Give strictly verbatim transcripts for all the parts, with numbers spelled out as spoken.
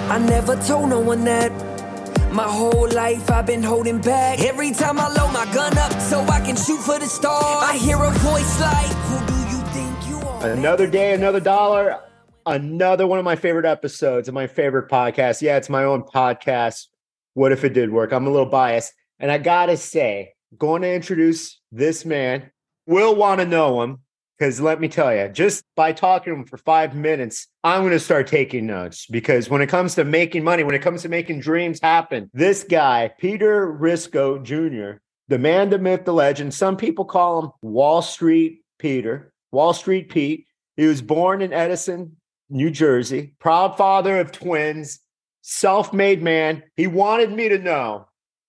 I never told no one that. My whole life I've been holding back. Every time I load my gun up so I can shoot for the stars, I hear a voice like, who do you think you are? Another day, another dollar. Another one of my favorite episodes of my favorite podcast. Yeah, it's my own podcast. What if it did work? I'm a little biased. And I got to say, going to introduce this man. Will want to know him because let me tell you, just by talking to him for five minutes, I'm going to start taking notes because when it comes to making money, when it comes to making dreams happen, this guy, Peter Risco Junior, the man, the myth, the legend, some people call him Wall Street Peter, Wall Street Pete. He was born in Edison, New Jersey, proud father of twins, self-made man. He wanted me to know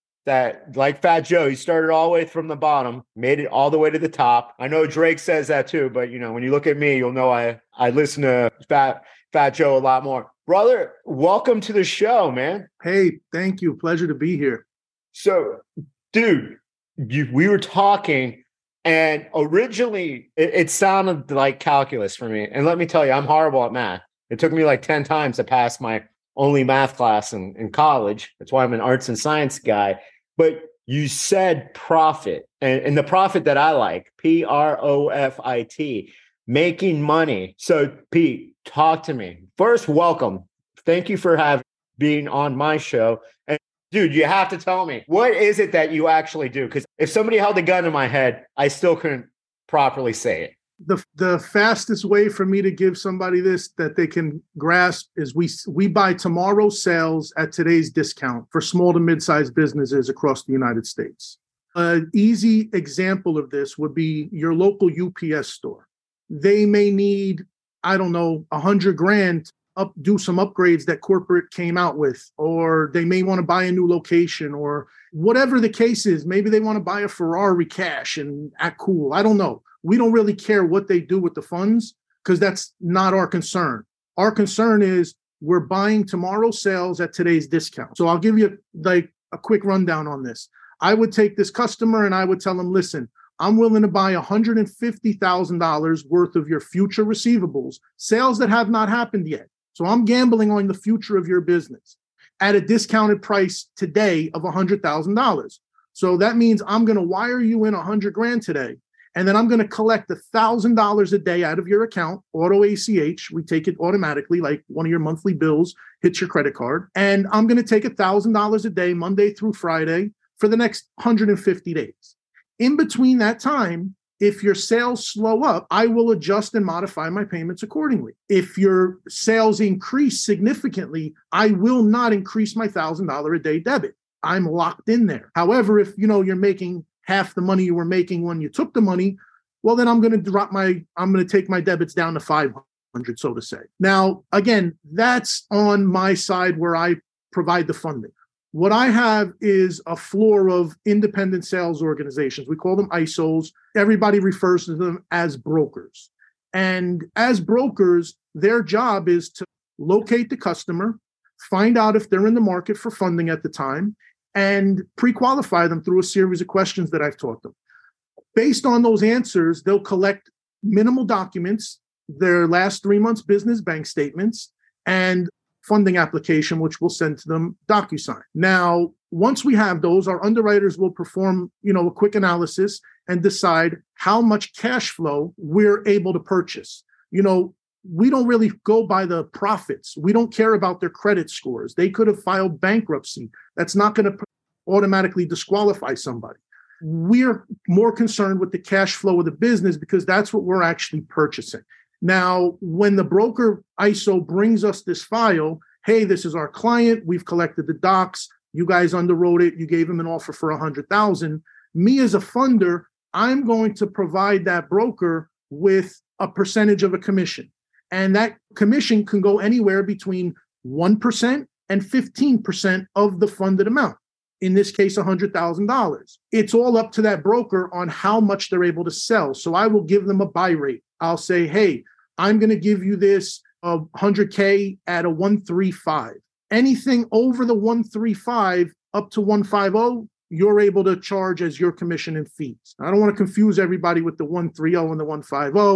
that, like Fat Joe, he started all the way from the bottom, made it all the way to the top. I know Drake says that too, but you know, when you look at me, you'll know I, I listen to Fat Fat Joe a lot more. Brother, welcome to the show, man. Hey, thank you. Pleasure to be here. So, dude, you, we were talking, and originally it, it sounded like calculus for me. And let me tell you, I'm horrible at math. It took me like ten times to pass my only math class in, in college. That's why I'm an arts and science guy. But you said profit, and, and the profit that I like, P R O F I T, making money. So, Pete, talk to me. First, welcome. Thank you for having being on my show. And dude, you have to tell me, what is it that you actually do? Because if somebody held a gun in my head, I still couldn't properly say it. The the fastest way for me to give somebody this that they can grasp is we we buy tomorrow's sales at today's discount for small to mid-sized businesses across the United States. An easy example of this would be your local U P S store. They may need, I don't know, a hundred grand up do some upgrades that corporate came out with, or they may want to buy a new location, or whatever the case is. Maybe they want to buy a Ferrari cash and act cool. I don't know. We don't really care what they do with the funds because that's not our concern. Our concern is we're buying tomorrow's sales at today's discount. So I'll give you like a quick rundown on this. I would take this customer and I would tell them, listen, I'm willing to buy one hundred fifty thousand dollars worth of your future receivables, sales that have not happened yet. So I'm gambling on the future of your business at a discounted price today of one hundred thousand dollars. So that means I'm going to wire you in one hundred grand today. And then I'm going to collect one thousand dollars a day out of your account, auto A C H. We take it automatically, like one of your monthly bills hits your credit card. And I'm going to take one thousand dollars a day, Monday through Friday, for the next one hundred fifty days. In between that time, if your sales slow up, I will adjust and modify my payments accordingly. If your sales increase significantly, I will not increase my one thousand dollars a day debit. I'm locked in there. However, if you know you're making half the money you were making when you took the money, well, then I'm going to drop my, I'm going to take my debits down to five hundred, so to say. Now, again, that's on my side where I provide the funding. What I have is a floor of independent sales organizations. We call them I S Os. Everybody refers to them as brokers. And as brokers, their job is to locate the customer, find out if they're in the market for funding at the time, and pre-qualify them through a series of questions that I've taught them. Based on those answers, they'll collect minimal documents, their last three months business bank statements, and funding application, which we'll send to them DocuSign. Now, once we have those, our underwriters will perform, you know, a quick analysis and decide how much cash flow we're able to purchase. You know, we don't really go by the profits. We don't care about their credit scores. They could have filed bankruptcy. That's not going to automatically disqualify somebody. We're more concerned with the cash flow of the business because that's what we're actually purchasing. Now, when the broker I S O brings us this file, hey, this is our client. We've collected the docs. You guys underwrote it. You gave him an offer for one hundred thousand dollars. Me as a funder, I'm going to provide that broker with a percentage of a commission. And that commission can go anywhere between one percent and fifteen percent of the funded amount. In this case, one hundred thousand dollars. It's all up to that broker on how much they're able to sell. So I will give them a buy rate. I'll say, hey, I'm going to give you this uh, one hundred K at a one thirty-five. Anything over the one thirty-five up to one fifty, you're able to charge as your commission and fees. I don't want to confuse everybody with the one thirty and the one fifty.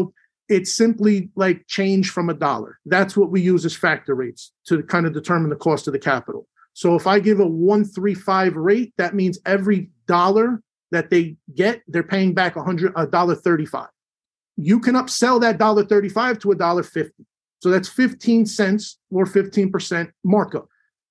It's simply like change from a dollar. That's what we use as factor rates to kind of determine the cost of the capital. So if I give a one thirty-five rate, that means every dollar that they get, they're paying back one hundred, one dollar thirty-five. You can upsell that one dollar thirty-five to one dollar fifty. So that's fifteen cents or fifteen percent markup.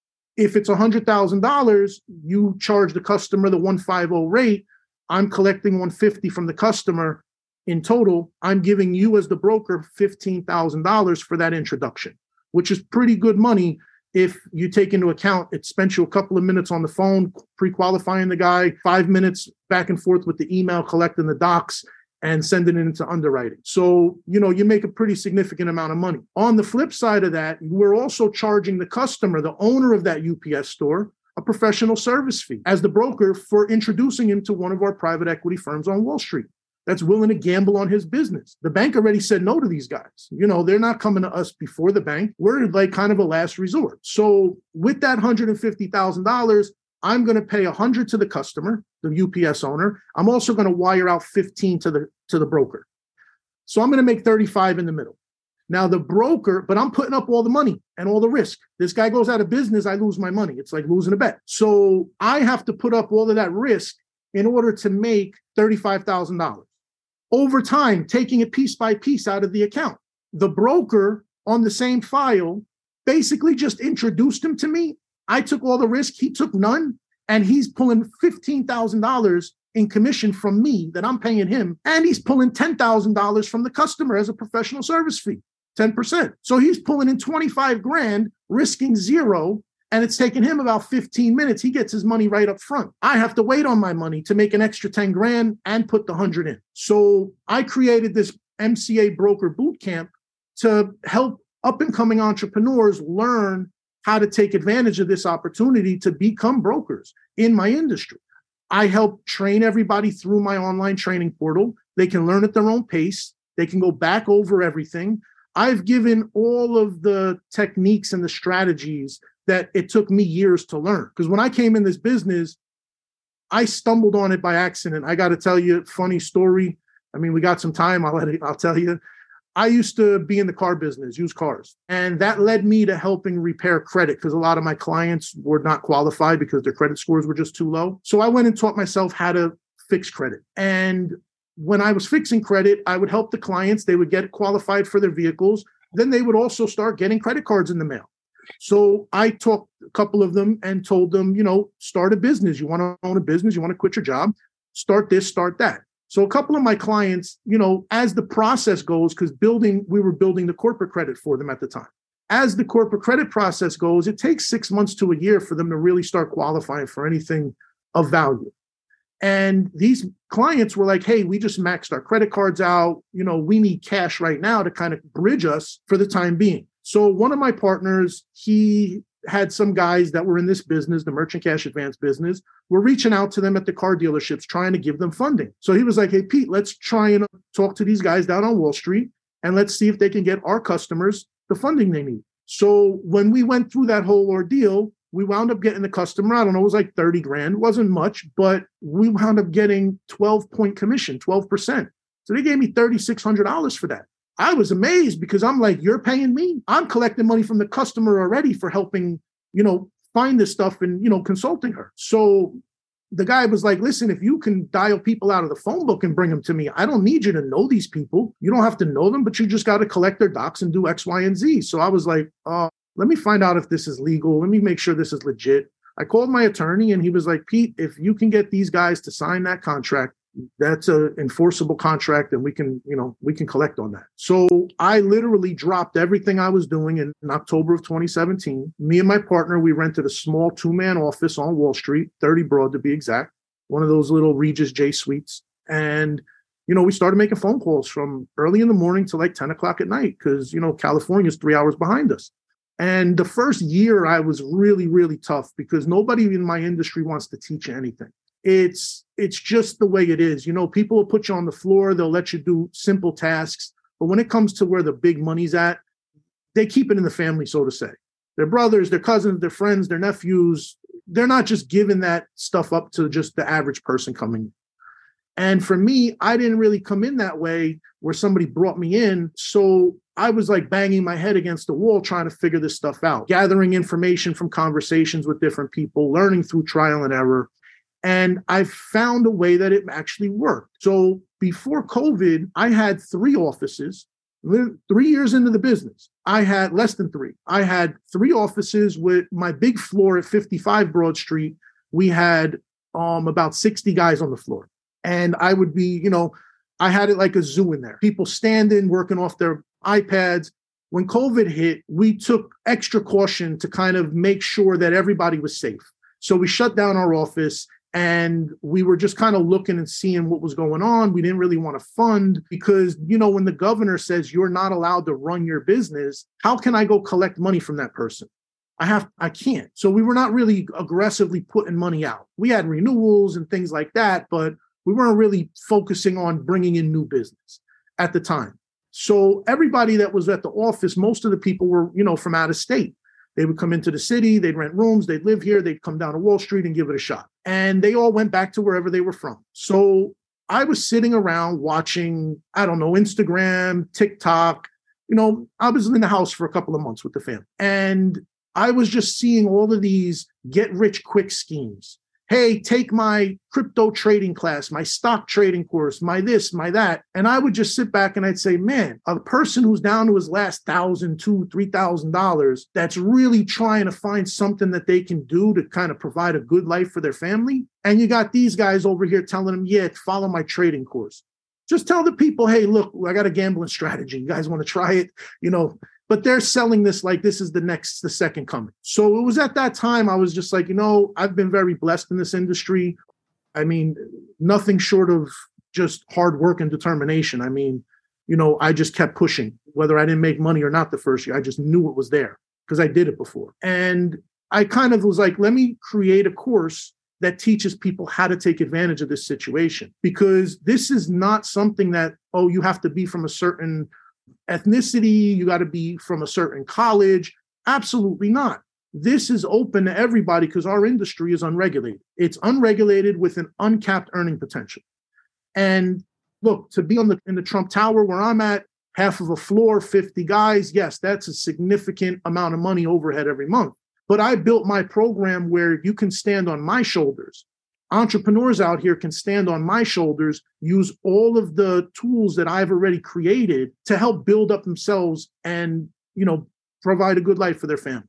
If it's one hundred thousand dollars, you charge the customer the one fifty rate. I'm collecting one hundred fifty from the customer. In total, I'm giving you as the broker fifteen thousand dollars for that introduction, which is pretty good money if you take into account it spent you a couple of minutes on the phone pre-qualifying the guy, five minutes back and forth with the email, collecting the docs, and sending it into underwriting. So, you know, you make a pretty significant amount of money. On the flip side of that, we're also charging the customer, the owner of that U P S store, a professional service fee as the broker for introducing him to one of our private equity firms on Wall Street that's willing to gamble on his business. The bank already said no to these guys. You know, they're not coming to us before the bank. We're like kind of a last resort. So with that one hundred fifty thousand dollars, I'm going to pay one hundred to the customer, the U P S owner. I'm also going to wire out fifteen to the to the broker. So I'm going to make thirty-five in the middle. Now the broker, but I'm putting up all the money and all the risk. This guy goes out of business, I lose my money. It's like losing a bet. So I have to put up all of that risk in order to make thirty-five thousand dollars. Over time, taking it piece by piece out of the account. The broker on the same file basically just introduced him to me. I took all the risk, he took none, and he's pulling fifteen thousand dollars in commission from me that I'm paying him, and he's pulling ten thousand dollars from the customer as a professional service fee, ten percent. So he's pulling in twenty-five grand, risking zero, and it's taking him about fifteen minutes. He gets his money right up front. I have to wait on my money to make an extra ten grand and put the one hundred in. So I created this M C A Broker Bootcamp to help up-and-coming entrepreneurs learn how to take advantage of this opportunity to become brokers in my industry. I help train everybody through my online training portal. They can learn at their own pace. They can go back over everything. I've given all of the techniques and the strategies that it took me years to learn. Because when I came in this business, I stumbled on it by accident. I got to tell you a funny story. I mean, we got some time. I'll let it, I'll tell you. I used to be in the car business, used cars. And that led me to helping repair credit because a lot of my clients were not qualified because their credit scores were just too low. So I went and taught myself how to fix credit. And when I was fixing credit, I would help the clients. They would get qualified for their vehicles. Then they would also start getting credit cards in the mail. So I talked a couple of them and told them, you know, start a business. You want to own a business, you want to quit your job, start this, start that. So a couple of my clients, you know, as the process goes, because building, we were building the corporate credit for them at the time. As the corporate credit process goes, it takes six months to a year for them to really start qualifying for anything of value. And these clients were like, hey, we just maxed our credit cards out. You know, we need cash right now to kind of bridge us for the time being. So one of my partners, he had some guys that were in this business, the merchant cash advance business, were reaching out to them at the car dealerships, trying to give them funding. So he was like, hey, Pete, let's try and talk to these guys down on Wall Street and let's see if they can get our customers the funding they need. So when we went through that whole ordeal, we wound up getting the customer, I don't know, it was like thirty grand, wasn't much, but we wound up getting twelve point commission, twelve percent. So they gave me three thousand six hundred dollars for that. I was amazed because I'm like, you're paying me? I'm collecting money from the customer already for helping, you know, find this stuff and, you know, consulting her. So the guy was like, listen, if you can dial people out of the phone book and bring them to me, I don't need you to know these people. You don't have to know them, but you just got to collect their docs and do X, Y, and Z. So I was like, uh, let me find out if this is legal. Let me make sure this is legit. I called my attorney and he was like, Pete, if you can get these guys to sign that contract, that's an enforceable contract and we can, you know, we can collect on that. So I literally dropped everything I was doing in, in October of twenty seventeen. Me and my partner, we rented a small two-man office on Wall Street, thirty Broad to be exact, one of those little Regis J suites. And, you know, we started making phone calls from early in the morning to like ten o'clock at night because, you know, California's three hours behind us. And the first year I was really, really tough because nobody in my industry wants to teach you anything. It's it's just the way it is. You know, people will put you on the floor. They'll let you do simple tasks. But when it comes to where the big money's at, they keep it in the family, so to say. Their brothers, their cousins, their friends, their nephews, they're not just giving that stuff up to just the average person coming in. And for me, I didn't really come in that way where somebody brought me in. So I was like banging my head against the wall trying to figure this stuff out, gathering information from conversations with different people, learning through trial and error. And I found a way that it actually worked. So before COVID, I had three offices. Three years into the business, I had less than three. I had three offices with my big floor at fifty-five Broad Street. We had um, about sixty guys on the floor. And I would be, you know, I had it like a zoo in there. People standing, working off their iPads. When COVID hit, we took extra caution to kind of make sure that everybody was safe. So we shut down our office. And we were just kind of looking and seeing what was going on. We didn't really want to fund because, you know, when the governor says you're not allowed to run your business, how can I go collect money from that person? I have, I can't. So we were not really aggressively putting money out. We had renewals and things like that, but we weren't really focusing on bringing in new business at the time. So everybody that was at the office, most of the people were, you know, from out of state. They would come into the city, they'd rent rooms, they'd live here, they'd come down to Wall Street and give it a shot. And they all went back to wherever they were from. So I was sitting around watching, I don't know, Instagram, TikTok. You know, I was in the house for a couple of months with the family. And I was just seeing all of these get rich quick schemes. Hey, take my crypto trading class, my stock trading course, my this, my that. And I would just sit back and I'd say, man, a person who's down to his last thousand, two, three thousand dollars, that's really trying to find something that they can do to kind of provide a good life for their family. And you got these guys over here telling them, yeah, follow my trading course. Just tell the people, hey, look, I got a gambling strategy. You guys want to try it? You know, but they're selling this like this is the next, the second coming. So it was at that time, I was just like, you know, I've been very blessed in this industry. I mean, nothing short of just hard work and determination. I mean, you know, I just kept pushing, whether I didn't make money or not the first year. I just knew it was there because I did it before. And I kind of was like, let me create a course that teaches people how to take advantage of this situation, because this is not something that, oh, you have to be from a certain ethnicity, you got to be from a certain college. Absolutely not. This is open to everybody because our industry is unregulated. It's unregulated with an uncapped earning potential. And look, to be on the in the Trump Tower where I'm at, half of a floor, fifty guys, yes, that's a significant amount of money overhead every month. But I built my program where you can stand on my shoulders. Entrepreneurs out here can stand on my shoulders, use all of the tools that I've already created to help build up themselves and, you know, provide a good life for their families.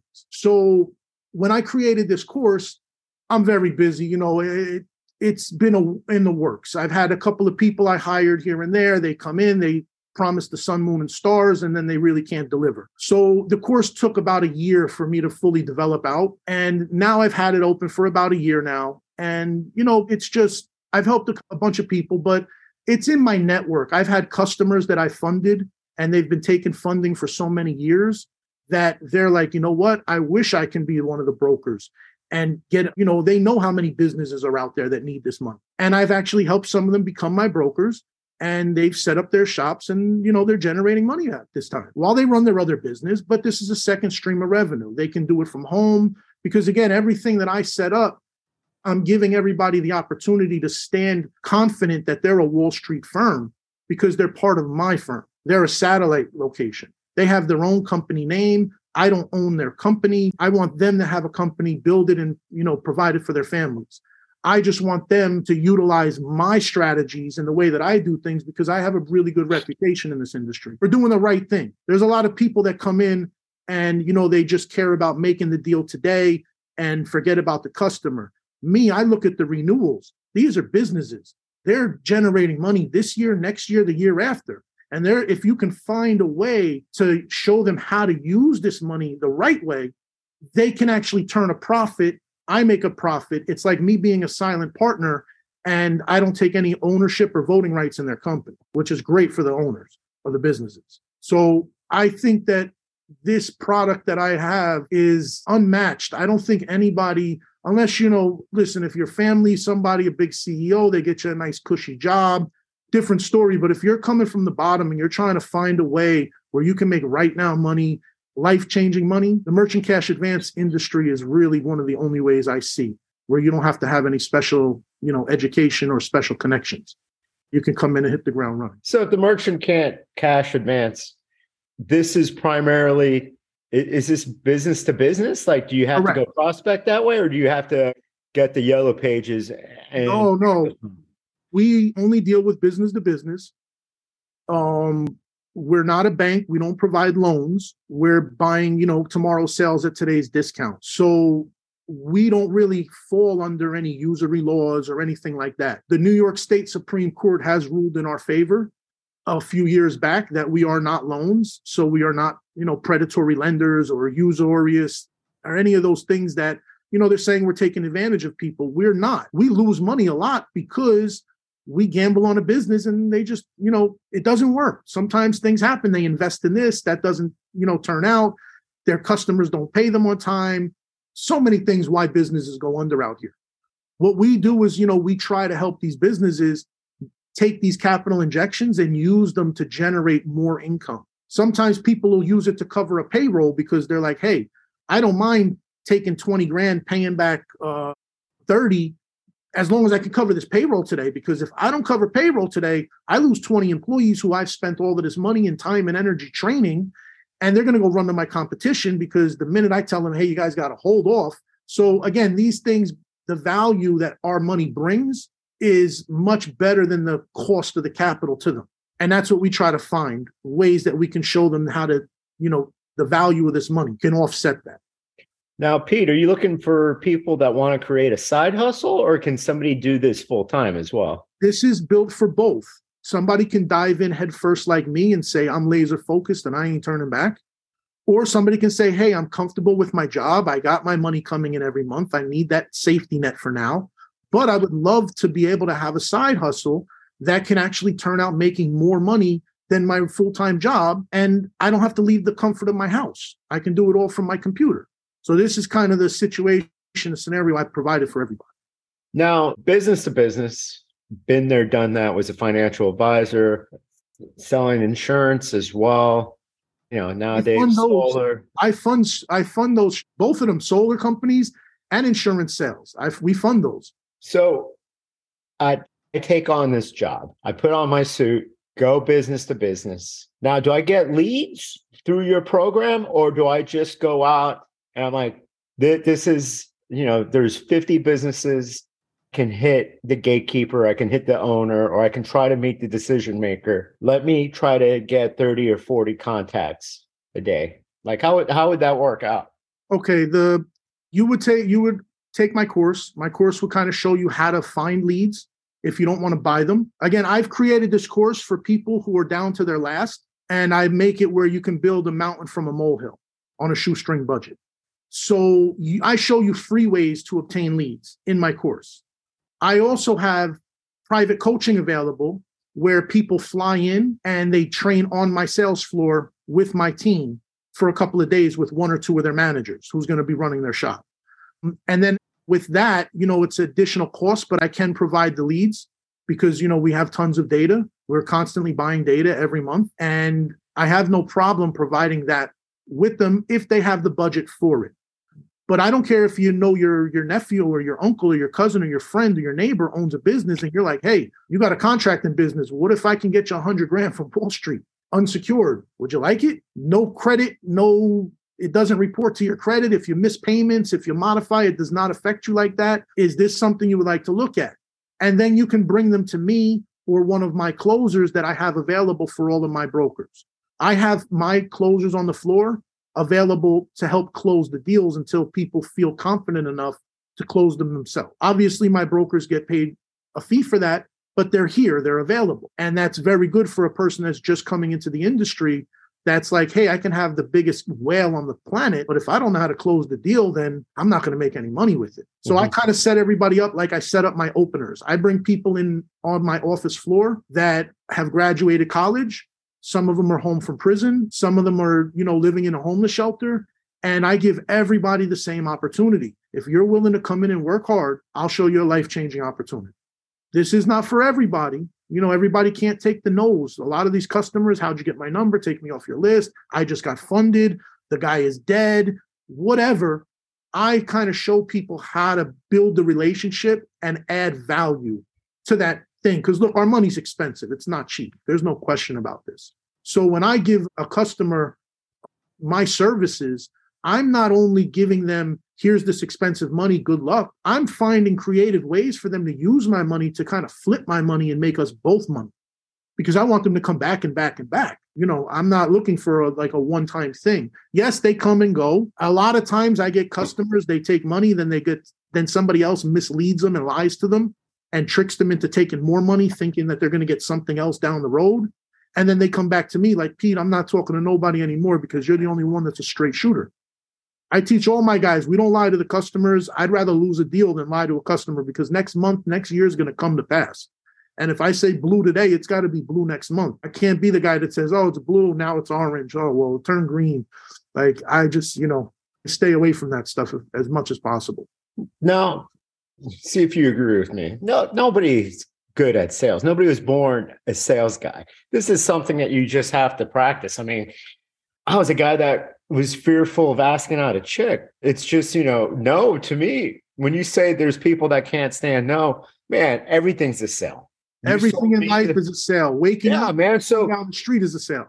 So when I created this course, I'm very busy. You know, it, it's been a, in the works. I've had a couple of people I hired here and there. They come in, they promise the sun, moon, and stars, and then they really can't deliver. So the course took about a year for me to fully develop out. And now I've had it open for about a year now. And, you know, it's just, I've helped a, a bunch of people, but it's in my network. I've had customers that I funded and they've been taking funding for so many years that they're like, you know what, I wish I can be one of the brokers and get, you know, they know how many businesses are out there that need this money. And I've actually helped some of them become my brokers. And they've set up their shops and, you know, they're generating money at this time while they run their other business. But this is a second stream of revenue. They can do it from home because, again, everything that I set up, I'm giving everybody the opportunity to stand confident that they're a Wall Street firm because they're part of my firm. They're a satellite location. They have their own company name. I don't own their company. I want them to have a company, build it and, you know, provide it for their families. I just want them to utilize my strategies and the way that I do things because I have a really good reputation in this industry for doing the right thing. There's a lot of people that come in and, you know, they just care about making the deal today and forget about the customer. Me, I look at the renewals. These are businesses. They're generating money this year, next year, the year after. And there, if you can find a way to show them how to use this money the right way, they can actually turn a profit. I make a profit. It's like me being a silent partner and I don't take any ownership or voting rights in their company, which is great for the owners of the businesses. So I think that this product that I have is unmatched. I don't think anybody, unless, you know, listen, if your family, somebody, a big C E O, they get you a nice cushy job, different story. But if you're coming from the bottom and you're trying to find a way where you can make right now money, life-changing money, the merchant cash advance industry is really one of the only ways I see where you don't have to have any special, you know, education or special connections. you can come in and hit the ground running. So if the merchant can't cash advance, this is primarily, is this business to business? Like, do you have Correct. to go prospect that way, or do you have to get the yellow pages? And- no, no. We only deal with business to business. Um, we're not a bank. We don't provide loans. We're buying, you know, tomorrow's sales at today's discount. So we don't really fall under any usury laws or anything like that. The New York State Supreme Court has ruled in our favor a few years back that we are not loans. So we are not, you know, predatory lenders or usurious or any of those things that, you know, they're saying we're taking advantage of people. We're not. We lose money a lot because we gamble on a business and they just, you know, it doesn't work. Sometimes things happen. They invest in this, that doesn't, you know, turn out. Their customers don't pay them on time. So many things why businesses go under out here. What we do is, you know, we try to help these businesses take these capital injections and use them to generate more income. Sometimes people will use it to cover a payroll because they're like, hey, I don't mind taking twenty grand, paying back uh, thirty, as long as I can cover this payroll today. Because if I don't cover payroll today, I lose twenty employees who I've spent all of this money and time and energy training. And they're going to go run to my competition because the minute I tell them, hey, you guys got to hold off. So again, these things, the value that our money brings is much better than the cost of the capital to them. And that's what we try to find, ways that we can show them how to, you know, the value of this money can offset that. Now, Pete, are you looking for people that want to create a side hustle, or can somebody do this full time as well? This is built for both. Somebody can dive in head first like me and say, I'm laser focused and I ain't turning back. Or somebody can say, hey, I'm comfortable with my job. I got my money coming in every month. I need that safety net for now. But I would love to be able to have a side hustle that can actually turn out making more money than my full-time job. And I don't have to leave the comfort of my house. I can do it all from my computer. So this is kind of the situation, the scenario I provided for everybody. Now, business to business, been there, done that, was a financial advisor, selling insurance as well. You know, nowadays, I solar. I fund, I fund those, both of them, solar companies and insurance sales. I, we fund those. So I, I take on this job. I put on my suit, go business to business. Now, do I get leads through your program, or do I just go out and I'm like, this is, you know, there's fifty businesses, can hit the gatekeeper, I can hit the owner, or I can try to meet the decision maker. Let me try to get thirty or forty contacts a day. Like, how would, how would that work out? Okay. The, you would take, you would take my course. My course will kind of show you how to find leads if you don't want to buy them. Again, I've created this course for people who are down to their last, and I make it where you can build a mountain from a molehill on a shoestring budget. So you, I show you free ways to obtain leads in my course. I also have private coaching available where people fly in and they train on my sales floor with my team for a couple of days with one or two of their managers who's going to be running their shop. And then with that, you know, it's additional cost, but I can provide the leads because, you know, we have tons of data. We're constantly buying data every month, and I have no problem providing that with them if they have the budget for it. But I don't care if you know your, your nephew or your uncle or your cousin or your friend or your neighbor owns a business and you're like, hey, you got a contract in business. What if I can get you a hundred grand from Wall Street unsecured? Would you like it? No credit, no, it doesn't report to your credit. If you miss payments, if you modify, it does not affect you like that. Is this something you would like to look at? And then you can bring them to me or one of my closers that I have available for all of my brokers. I have my closers on the floor available to help close the deals until people feel confident enough to close them themselves. Obviously, my brokers get paid a fee for that, but they're here, they're available. And that's very good for a person that's just coming into the industry. That's like, hey, I can have the biggest whale on the planet, but if I don't know how to close the deal, then I'm not going to make any money with it. So mm-hmm. I kind of set everybody up like I set up my openers. I bring people in on my office floor that have graduated college. Some of them are home from prison. Some of them are, you know, living in a homeless shelter. And I give everybody the same opportunity. If you're willing to come in and work hard, I'll show you a life-changing opportunity. This is not for everybody. You know, everybody can't take the no's. A lot of these customers, how'd you get my number? Take me off your list. I just got funded. The guy is dead, whatever. I kind of show people how to build the relationship and add value to that thing. Because look, our money's expensive. It's not cheap. There's no question about this. So when I give a customer my services, I'm not only giving them, here's this expensive money, good luck. I'm finding creative ways for them to use my money to kind of flip my money and make us both money, because I want them to come back and back and back. You know, I'm not looking for a, like a one-time thing. Yes, they come and go. A lot of times I get customers, they take money, then they get, then somebody else misleads them and lies to them and tricks them into taking more money, thinking that they're going to get something else down the road. And then they come back to me like, Pete, I'm not talking to nobody anymore because you're the only one that's a straight shooter. I teach all my guys, we don't lie to the customers. I'd rather lose a deal than lie to a customer, because next month, next year is going to come to pass. And if I say blue today, it's got to be blue next month. I can't be the guy that says, oh, it's blue, now it's orange. Oh, well, it turned green. Like, I just, you know, stay away from that stuff as much as possible. No, see if you agree with me. No, nobody's good at sales. Nobody was born a sales guy. This is something that you just have to practice. I mean, I was a guy that was fearful of asking out a chick. It's just, you know, no to me. When you say there's people that can't stand no, man, everything's a sale. You Everything in life is a sale. Waking yeah, up, man. So down the street is a sale.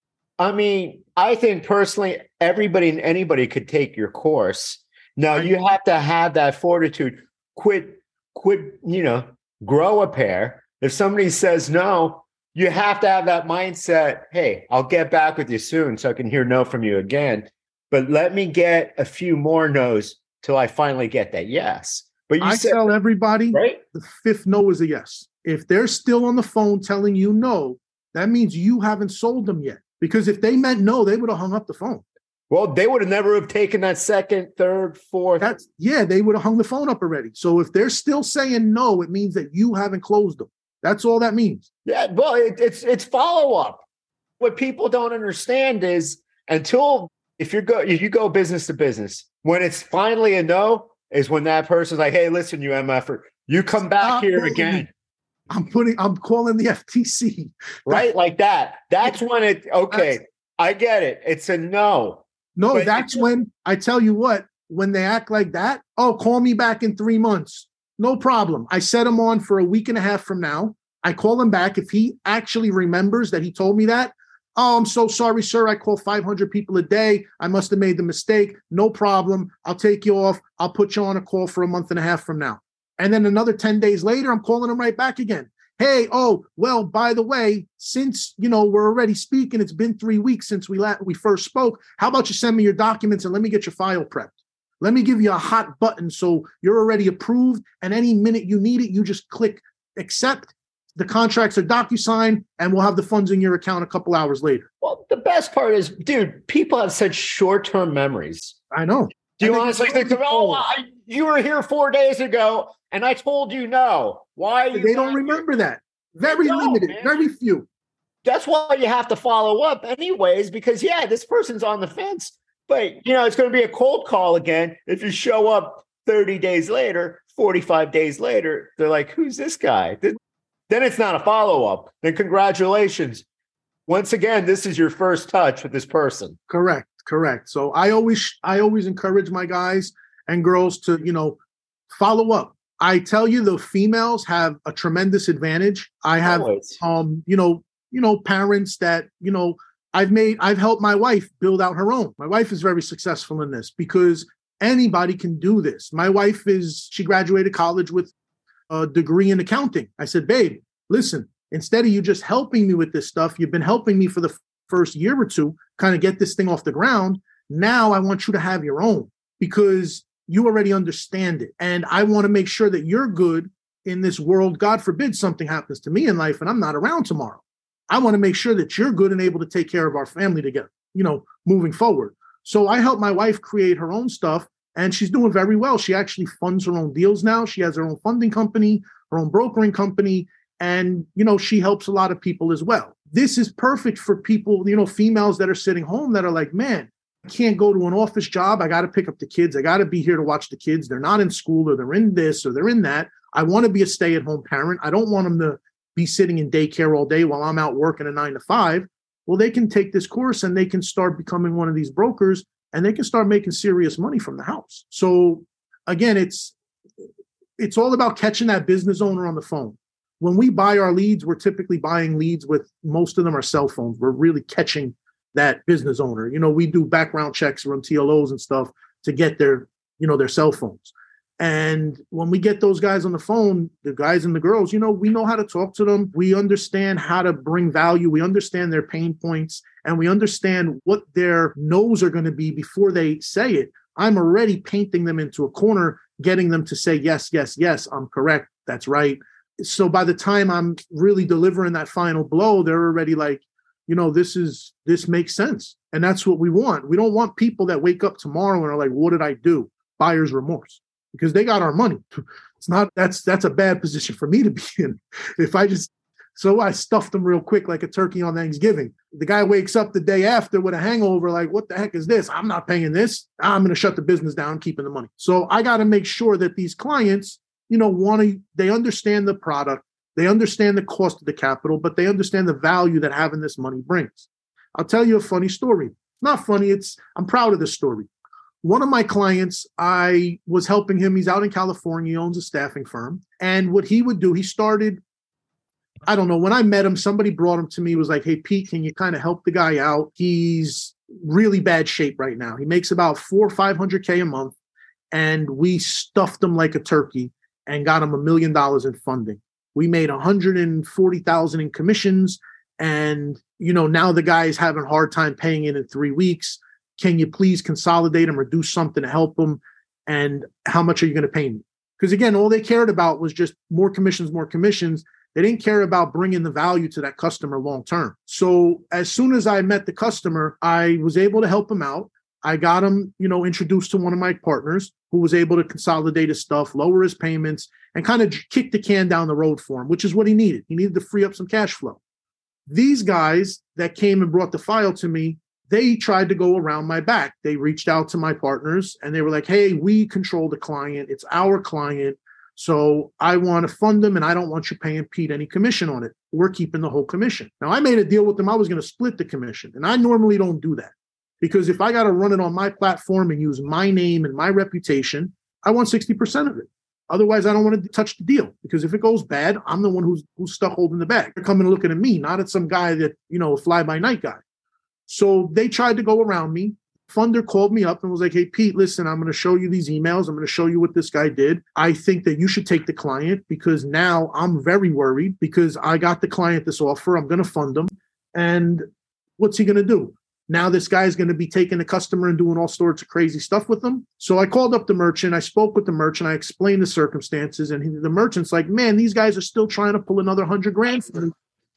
I mean, I think personally, everybody and anybody could take your course. Now you have to have that fortitude. Quit, quit, you know, grow a pair. If somebody says no, you have to have that mindset. Hey, I'll get back with you soon so I can hear no from you again. But let me get a few more no's till I finally get that yes. But you I said, tell everybody, right? The fifth no is a yes. If they're still on the phone telling you no, that means you haven't sold them yet. Because if they meant no, they would have hung up the phone. Well, they would have never have taken that second, third, fourth. That's yeah, they would have hung the phone up already. So if they're still saying no, it means that you haven't closed them. That's all that means. Yeah, well, it, it's it's follow up. What people don't understand is until if you go if you go business to business, when it's finally a no, is when that person's like, hey, listen, you M F er, you come back Stop here calling again. me. I'm putting, I'm calling the F T C. Right? Like that. That's when it, okay, That's, I get it. It's a no. No, But that's it- when, I tell you what, when they act like that, oh, call me back in three months. No problem. I set him on for a week and a half from now. I call him back. If he actually remembers that he told me that, oh, I'm so sorry, sir. I call five hundred people a day. I must have made the mistake. No problem. I'll take you off. I'll put you on a call for a month and a half from now. And then another ten days later, I'm calling him right back again. Hey, oh, well, by the way, since, you know, we're already speaking, it's been three weeks since we la- we first spoke. How about you send me your documents and let me get your file prepped? Let me give you a hot button so you're already approved. And any minute you need it, you just click accept. The contracts are DocuSign, and we'll have the funds in your account a couple hours later. Well, the best part is, dude, people have such short-term memories. I know. Do you And they honestly just think, don't oh, recall. I, you were here four days ago and I told you no? Why? Are you They don't not here? remember that. Very No, limited, man. very few. That's why you have to follow up anyways, because yeah, this person's on the fence, but you know, it's going to be a cold call again. If you show up thirty days later, forty-five days later, they're like, who's this guy? Then then it's not a follow-up. Then congratulations. Once again, this is your first touch with this person. Correct, correct. So I always, I always encourage my guys and girls to, you know, follow up. I tell you, the females have a tremendous advantage. I have, Always. um, you know, you know, parents that, you know, I've made, I've helped my wife build out her own. My wife is very successful in this because anybody can do this. My wife is, she graduated college with a degree in accounting. I said, babe, listen, instead of you just helping me with this stuff, you've been helping me for the f- first year or two, kind of get this thing off the ground. Now I want you to have your own because you already understand it. And I want to make sure that you're good in this world. God forbid something happens to me in life and I'm not around tomorrow. I want to make sure that you're good and able to take care of our family together, you know, moving forward. So I helped my wife create her own stuff and she's doing very well. She actually funds her own deals now. She has her own funding company, her own brokering company. And, you know, she helps a lot of people as well. This is perfect for people, you know, females that are sitting home that are like, man, I can't go to an office job. I got to pick up the kids. I got to be here to watch the kids. They're not in school or they're in this or they're in that. I want to be a stay-at-home parent. I don't want them to be sitting in daycare all day while I'm out working a nine to five. Well, they can take this course and they can start becoming one of these brokers and they can start making serious money from the house. So again, it's, it's all about catching that business owner on the phone. when we buy our leads, we're typically buying leads with, most of them are cell phones. We're really catching that business owner. You know, we do background checks, run T L Os and stuff to get their, you know, their cell phones. And when we get those guys on the phone, the guys and the girls, you know, we know how to talk to them. We understand how to bring value. We understand their pain points, and we understand what their no's are going to be before they say it. I'm already painting them into a corner, getting them to say, yes, yes, yes, I'm correct. That's right. So by the time I'm really delivering that final blow, they're already like, you know, this is, this makes sense. And that's what we want. We don't want people that wake up tomorrow and are like, what did I do? Buyer's remorse. Because they got our money. It's not, that's that's a bad position for me to be in. If I just, so I stuffed them real quick like a turkey on Thanksgiving. The guy wakes up the day after with a hangover, like, what the heck is this? I'm not paying this. I'm going to shut the business down, keeping the money. So I got to make sure that these clients, you know, want to, they understand the product, they understand the cost of the capital, but they understand the value that having this money brings. I'll tell you a funny story. Not funny, it's, I'm proud of this story. One of my clients, I was helping him. He's out in California, he owns a staffing firm. And what he would do, he started, I don't know, when I met him, somebody brought him to me, was like, hey, Pete, can you kind of help the guy out? He's really bad shape right now. He makes about four or five hundred K a month. And we stuffed him like a turkey and got him a million dollars in funding. We made one hundred forty thousand in commissions. And, you know, now the guy is having a hard time paying it in three weeks. Can you please consolidate them or do something to help them? And how much are you going to pay me? Because again, all they cared about was just more commissions, more commissions. They didn't care about bringing the value to that customer long-term. So as soon as I met the customer, I was able to help him out. I got him, you know, introduced to one of my partners who was able to consolidate his stuff, lower his payments, and kind of kick the can down the road for him, which is what he needed. He needed to free up some cash flow. These guys that came and brought the file to me, they tried to go around my back. They reached out to my partners and they were like, hey, we control the client. It's our client. So I want to fund them and I don't want you paying Pete any commission on it. We're keeping the whole commission. Now, I made a deal with them. I was going to split the commission. And I normally don't do that because if I got to run it on my platform and use my name and my reputation, I want sixty percent of it. Otherwise, I don't want to touch the deal because if it goes bad, I'm the one who's, who's stuck holding the bag. They're coming and looking at me, not at some guy that, you know, a fly-by-night guy. So they tried to go around me. Funder called me up and was like, hey, Pete, listen, I'm going to show you these emails. I'm going to show you what this guy did. I think that you should take the client because now I'm very worried because I got the client this offer. I'm going to fund him. And what's he going to do? Now this guy's going to be taking the customer and doing all sorts of crazy stuff with them. So I called up the merchant. I spoke with the merchant. I explained the circumstances. And he, the merchant's like, man, these guys are still trying to pull another hundred grand for me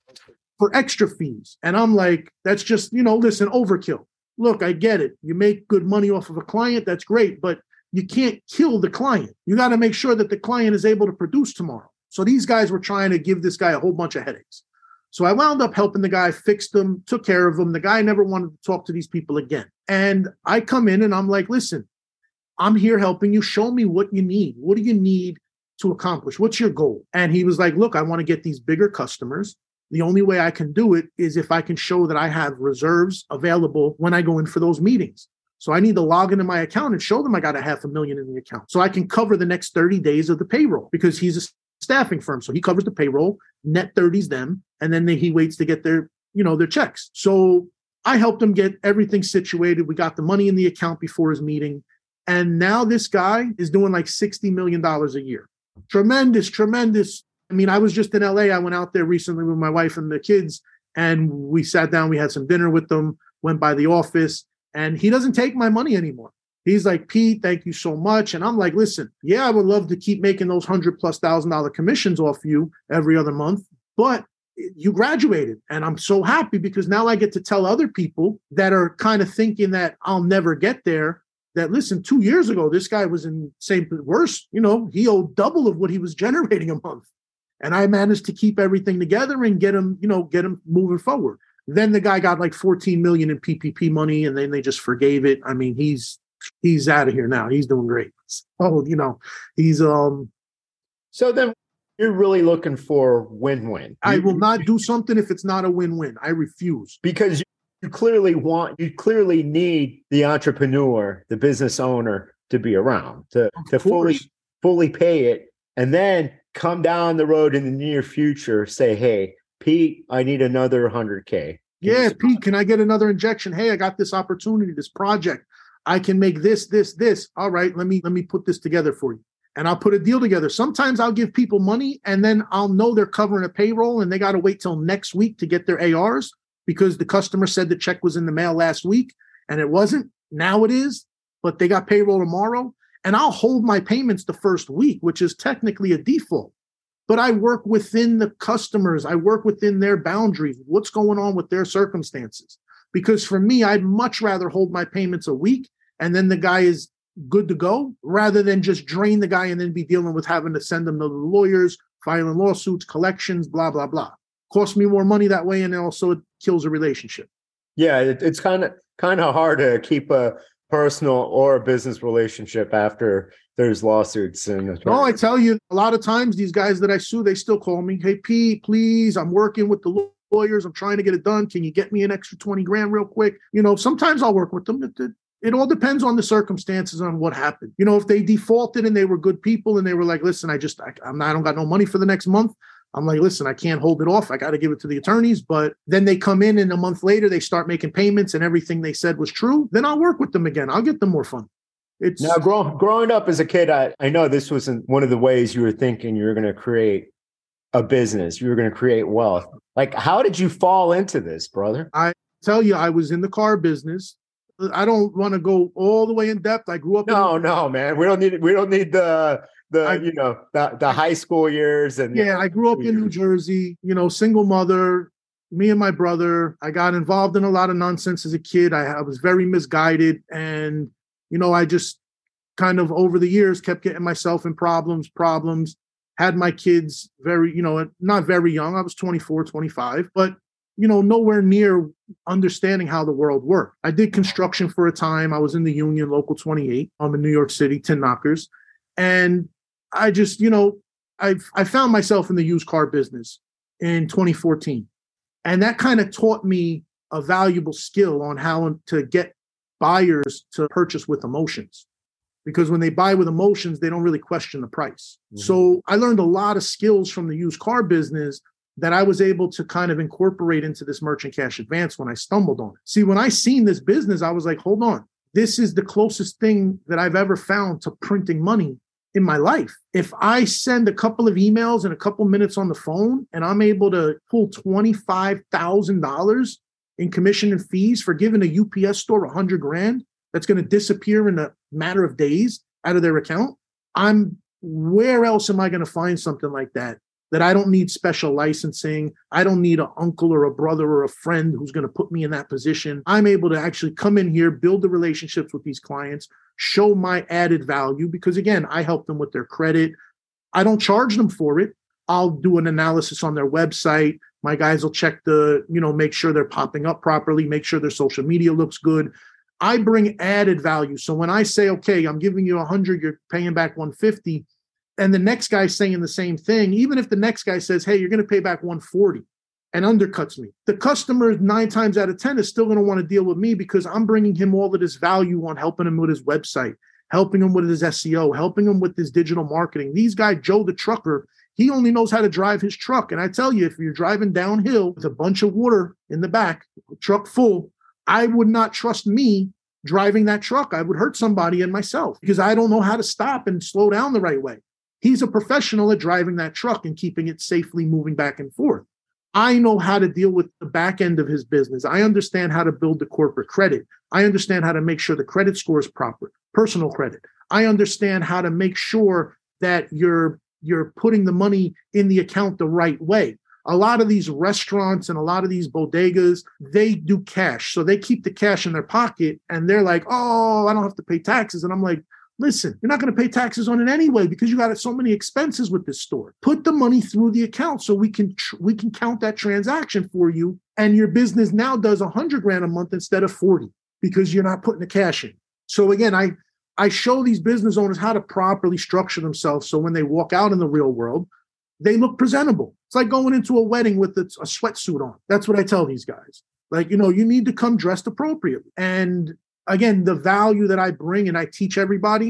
for extra fees. And I'm like, that's just, you know, listen, overkill. Look, I get it. You make good money off of a client. That's great. But you can't kill the client. You got to make sure that the client is able to produce tomorrow. So these guys were trying to give this guy a whole bunch of headaches. So I wound up helping the guy, fixed them, took care of him. The guy never wanted to talk to these people again. And I come in and I'm like, listen, I'm here helping you. Show me what you need. What do you need to accomplish? What's your goal? And he was like, look, I want to get these bigger customers. The only way I can do it is if I can show that I have reserves available when I go in for those meetings. So I need to log into my account and show them I got a half a million in the account so I can cover the next thirty days of the payroll because he's a staffing firm. So he covers the payroll, net thirties them, and then they, he waits to get their, you know, their checks. So I helped him get everything situated. We got the money in the account before his meeting. And now this guy is doing like sixty million dollars a year. Tremendous, tremendous. I mean, I was just in L A. I went out there recently with my wife and the kids, and we sat down. We had some dinner with them, went by the office, and he doesn't take my money anymore. He's like, Pete, thank you so much. And I'm like, listen, yeah, I would love to keep making those hundred plus thousand dollar commissions off you every other month, but you graduated. And I'm so happy because now I get to tell other people that are kind of thinking that I'll never get there that, listen, two years ago, this guy was in same worse, you know, he owed double of what he was generating a month. And I managed to keep everything together and get him, you know, get him moving forward. Then the guy got like fourteen million in P P P money and then they just forgave it. I mean, he's, he's out of here now. He's doing great. Oh, you know, he's, um, so then you're really looking for win-win. I You- will not do something if it's not a win-win. I refuse. because you, you clearly want, you clearly need the entrepreneur, the business owner to be around to, to fully, course. fully pay it and then come down the road in the near future, say, hey, Pete, I need another one hundred K. Yeah, Pete, can I get another injection? Hey, I got this opportunity, this project. I can make this, this, this. All right, let me let me put this together for you. And I'll put a deal together. Sometimes I'll give people money and then I'll know they're covering a payroll and they got to wait till next week to get their A Rs because the customer said the check was in the mail last week and it wasn't. Now it is, but they got payroll tomorrow. And I'll hold my payments the first week, which is technically a default. But I work within the customers. I work within their boundaries. What's going on with their circumstances? Because for me, I'd much rather hold my payments a week and then the guy is good to go rather than just drain the guy and then be dealing with having to send them to the lawyers, filing lawsuits, collections, blah, blah, blah. Costs me more money that way. And also it kills a relationship. Yeah, it, it's kind of kind of hard to keep a personal or a business relationship after there's lawsuits. And no, I tell you, a lot of times these guys that I sue, they still call me. Hey, Pete, please, I'm working with the lawyers. I'm trying to get it done. Can you get me an extra twenty grand real quick? You know, sometimes I'll work with them. It, it, it all depends on the circumstances on what happened. You know, if they defaulted and they were good people and they were like, listen, I just, I, I'm not, I don't got no money for the next month. I'm like, listen, I can't hold it off. I got to give it to the attorneys. But then they come in and a month later, they start making payments and everything they said was true. Then I'll work with them again. I'll get them more fun. It's now grow, growing up as a kid. I, I know this wasn't one of the ways you were thinking you were going to create a business. You were going to create wealth. Like, how did you fall into this, brother? I tell you, I was in the car business. I don't want to go all the way in depth. I grew up. No, in- no, man. We don't need. We don't need the the I, you know the, the high school years and yeah. I grew up in New Jersey. You know, single mother. Me and my brother. I got involved in a lot of nonsense as a kid. I, I was very misguided, and you know, I just kind of over the years kept getting myself in problems. Problems. Had my kids very, you know, not very young. I was twenty-four, twenty-five, but you know, nowhere near understanding how the world worked. I did construction for a time. I was in the union, Local twenty-eight. I'm in New York City, tin knockers. And I just, you know, I I found myself in the used car business in twenty fourteen. And that kind of taught me a valuable skill on how to get buyers to purchase with emotions. Because when they buy with emotions, they don't really question the price. Mm-hmm. So I learned a lot of skills from the used car business that I was able to kind of incorporate into this merchant cash advance when I stumbled on it. See, when I seen this business, I was like, hold on, this is the closest thing that I've ever found to printing money in my life. If I send a couple of emails and a couple minutes on the phone and I'm able to pull twenty-five thousand dollars in commission and fees for giving a U P S store a hundred grand, that's going to disappear in a matter of days out of their account, I'm where else am I going to find something like that? That I don't need special licensing. I don't need an uncle or a brother or a friend who's going to put me in that position. I'm able to actually come in here, build the relationships with these clients, show my added value, because again, I help them with their credit. I don't charge them for it. I'll do an analysis on their website. My guys will check the, you know, make sure they're popping up properly, make sure their social media looks good. I bring added value. So when I say, okay, I'm giving you a hundred, you're paying back one fifty. And the next guy's saying the same thing, even if the next guy says, hey, you're going to pay back one forty and undercuts me, the customer nine times out of ten is still going to want to deal with me because I'm bringing him all of this value on helping him with his website, helping him with his S E O, helping him with his digital marketing. These guys, Joe the trucker, he only knows how to drive his truck. And I tell you, if you're driving downhill with a bunch of water in the back, truck full, I would not trust me driving that truck. I would hurt somebody and myself because I don't know how to stop and slow down the right way. He's a professional at driving that truck and keeping it safely moving back and forth. I know how to deal with the back end of his business. I understand how to build the corporate credit. I understand how to make sure the credit score is proper, personal credit. I understand how to make sure that you're you're putting the money in the account the right way. A lot of these restaurants and a lot of these bodegas, they do cash. So they keep the cash in their pocket and they're like, oh, I don't have to pay taxes. And I'm like, listen, you're not going to pay taxes on it anyway because you got so many expenses with this store. Put the money through the account so we can tr- we can count that transaction for you. And your business now does a hundred grand a month instead of forty because you're not putting the cash in. So again, I I show these business owners how to properly structure themselves so when they walk out in the real world, they look presentable. It's like going into a wedding with a, a sweatsuit on. That's what I tell these guys. Like, you know, you need to come dressed appropriately. And again, the value that I bring and I teach everybody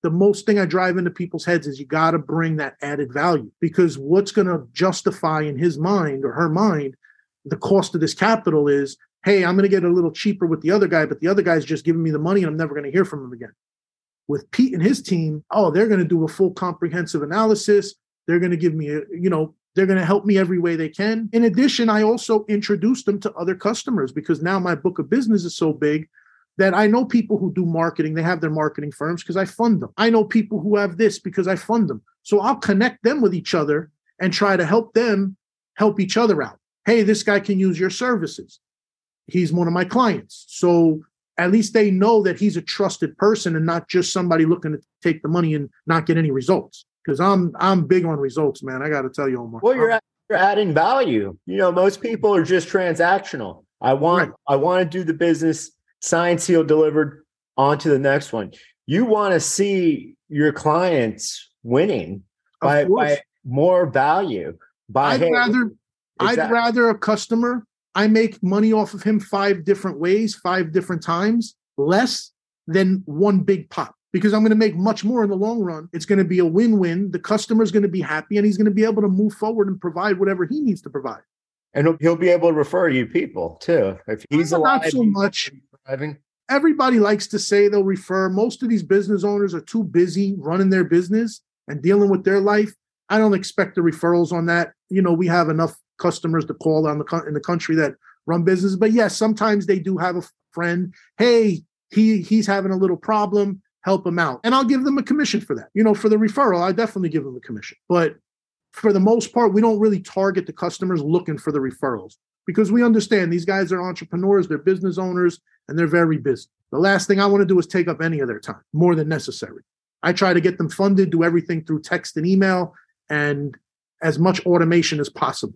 the most thing I drive into people's heads is you got to bring that added value, because what's going to justify in his mind or her mind the cost of this capital is, hey, I'm going to get a little cheaper with the other guy, but the other guy's just giving me the money and I'm never going to hear from him again. With Pete and his team, oh, they're going to do a full comprehensive analysis. They're going to give me, a, you know, they're going to help me every way they can. In addition, I also introduced them to other customers, because now my book of business is so big that I know people who do marketing. They have their marketing firms because I fund them. I know people who have this because I fund them. So I'll connect them with each other and try to help them help each other out. Hey, this guy can use your services. He's one of my clients. So at least they know that he's a trusted person and not just somebody looking to take the money and not get any results. Because I'm I'm big on results, man. I got to tell you, Omar. Well, you're, you're adding value. You know, most people are just transactional. I want right. I want to do the business, signed, sealed, delivered, on to the next one. You want to see your clients winning by, by more value. By I'd hey, rather exactly. I'd rather a customer, I make money off of him five different ways, five different times, less than one big pop. Because I'm going to make much more in the long run. It's going to be a win-win. The customer's going to be happy, and he's going to be able to move forward and provide whatever he needs to provide. And he'll, he'll be able to refer you people too. If he's alive, not so much. Driving. Everybody likes to say they'll refer. Most of these business owners are too busy running their business and dealing with their life. I don't expect the referrals on that. You know, we have enough customers to call on the in the country that run business. But yes, sometimes they do have a friend. Hey, he he's having a little problem. Help them out. And I'll give them a commission for that. You know, for the referral, I definitely give them a commission. But for the most part, we don't really target the customers looking for the referrals, because we understand these guys are entrepreneurs, they're business owners, and they're very busy. The last thing I want to do is take up any of their time more than necessary. I try to get them funded, do everything through text and email, and as much automation as possible.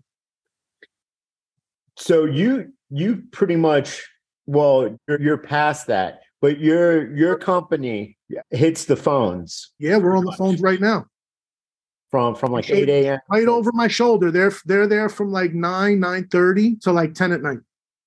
So you you pretty much, well, you're, you're past that. But your your company hits the phones. Yeah, we're on the phones right now. From from like eight a.m. Right over my shoulder. They're they're there from like nine, nine thirty to like ten at night.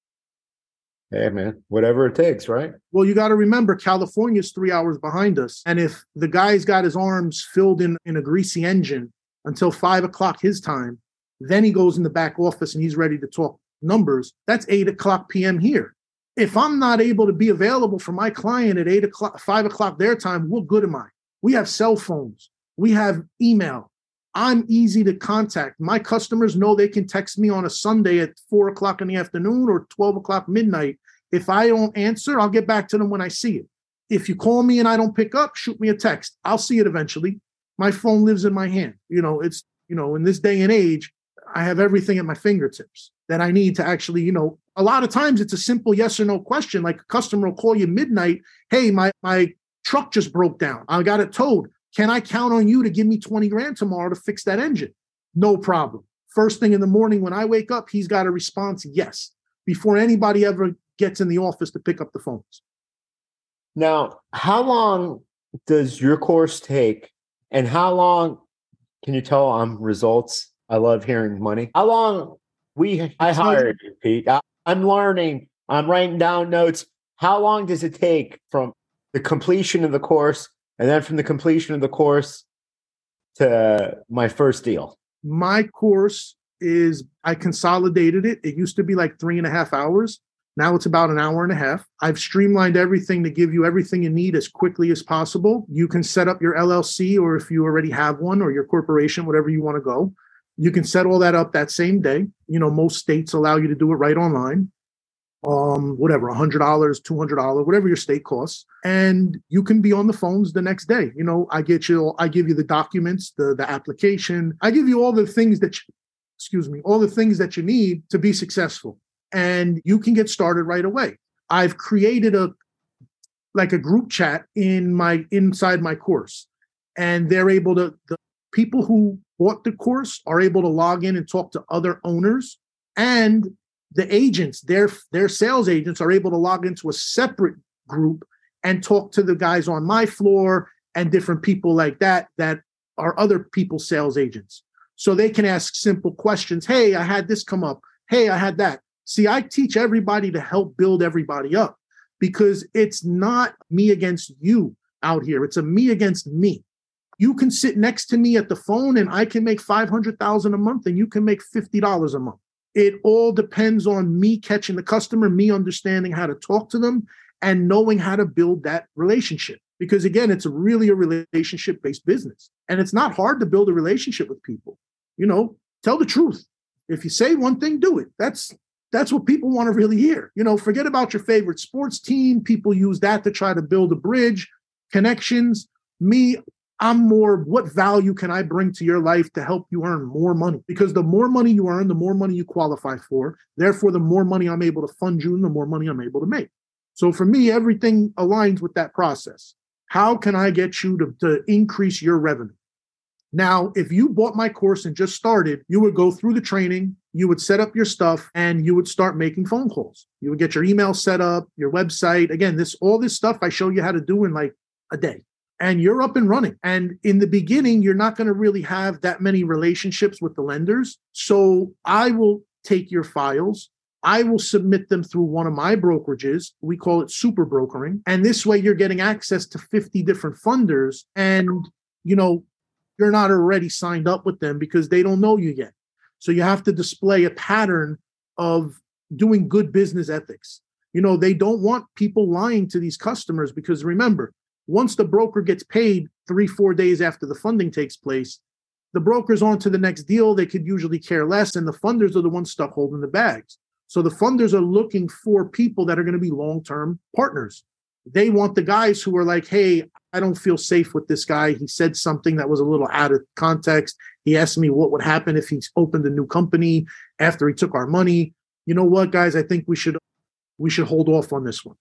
Hey man, whatever it takes, right? Well, you got to remember, California's three hours behind us. And if the guy's got his arms filled in, in a greasy engine until five o'clock his time, then he goes in the back office and he's ready to talk numbers. That's eight o'clock p.m. here. If I'm not able to be available for my client at eight o'clock, five o'clock their time, what good am I? We have cell phones. We have email. I'm easy to contact. My customers know they can text me on a Sunday at four o'clock in the afternoon or twelve o'clock midnight. If I don't answer, I'll get back to them when I see it. If you call me and I don't pick up, shoot me a text. I'll see it eventually. My phone lives in my hand. You know, it's, you know, in this day and age, I have everything at my fingertips that I need to actually, you know, a lot of times it's a simple yes or no question. Like a customer will call you midnight. Hey, my, my truck just broke down. I got it towed. Can I count on you to give me twenty grand tomorrow to fix that engine? No problem. First thing in the morning when I wake up, he's got a response, yes, before anybody ever gets in the office to pick up the phones. Now, how long does your course take, and how long can you tell I'm results? I love hearing money. How long we I hired you, Pete. I, I'm learning. I'm writing down notes. How long does it take from the completion of the course, and then from the completion of the course to my first deal? My course is, I consolidated it. It used to be like three and a half hours. Now it's about an hour and a half. I've streamlined everything to give you everything you need as quickly as possible. You can set up your L L C, or if you already have one, or your corporation, whatever you want to go. You can set all that up that same day. You know, most states allow you to do it right online. Um, whatever, one hundred dollars, two hundred dollars, whatever your state costs. And you can be on the phones the next day. You know, I get you, I give you the documents, the, the application. I give you all the things that, you, excuse me, all the things that you need to be successful. And you can get started right away. I've created a, like a group chat in my, inside my course. And they're able to, the people who bought the course are able to log in and talk to other owners, and the agents, their, their sales agents are able to log into a separate group and talk to the guys on my floor and different people like that, that are other people's sales agents. So they can ask simple questions. Hey, I had this come up. Hey, I had that. See, I teach everybody to help build everybody up, because it's not me against you. out here. It's a me against me. You can sit next to me at the phone and I can make five hundred thousand dollars a month and you can make fifty dollars a month. It all depends on me catching the customer, me understanding how to talk to them and knowing how to build that relationship. Because again, it's really a relationship-based business. And it's not hard to build a relationship with people. You know, tell the truth. If you say one thing, do it. That's that's what people want to really hear. You know, forget about your favorite sports team. People use that to try to build a bridge, connections. Me, I'm more, what value can I bring to your life to help you earn more money? Because the more money you earn, the more money you qualify for. Therefore, the more money I'm able to fund you and the more money I'm able to make. So for me, everything aligns with that process. How can I get you to, to increase your revenue? Now, if you bought my course and just started, you would go through the training, you would set up your stuff, and you would start making phone calls. You would get your email set up, your website. Again, this all this stuff I show you how to do in like a day. And you're up and running. And in the beginning, you're not going to really have that many relationships with the lenders. So I will take your files. I will submit them through one of my brokerages. We call it super brokering. And this way you're getting access to fifty different funders. And, you know, you're not already signed up with them because they don't know you yet. So you have to display a pattern of doing good business ethics. You know, they don't want people lying to these customers because remember, once the broker gets paid three, four days after the funding takes place, the broker's on to the next deal. They could usually care less. And the funders are the ones stuck holding the bags. So the funders are looking for people that are going to be long-term partners. They want the guys who are like, hey, I don't feel safe with this guy. He said something that was a little out of context. He asked me what would happen if he opened a new company after he took our money. You know what, guys? I think we should we should hold off on this one.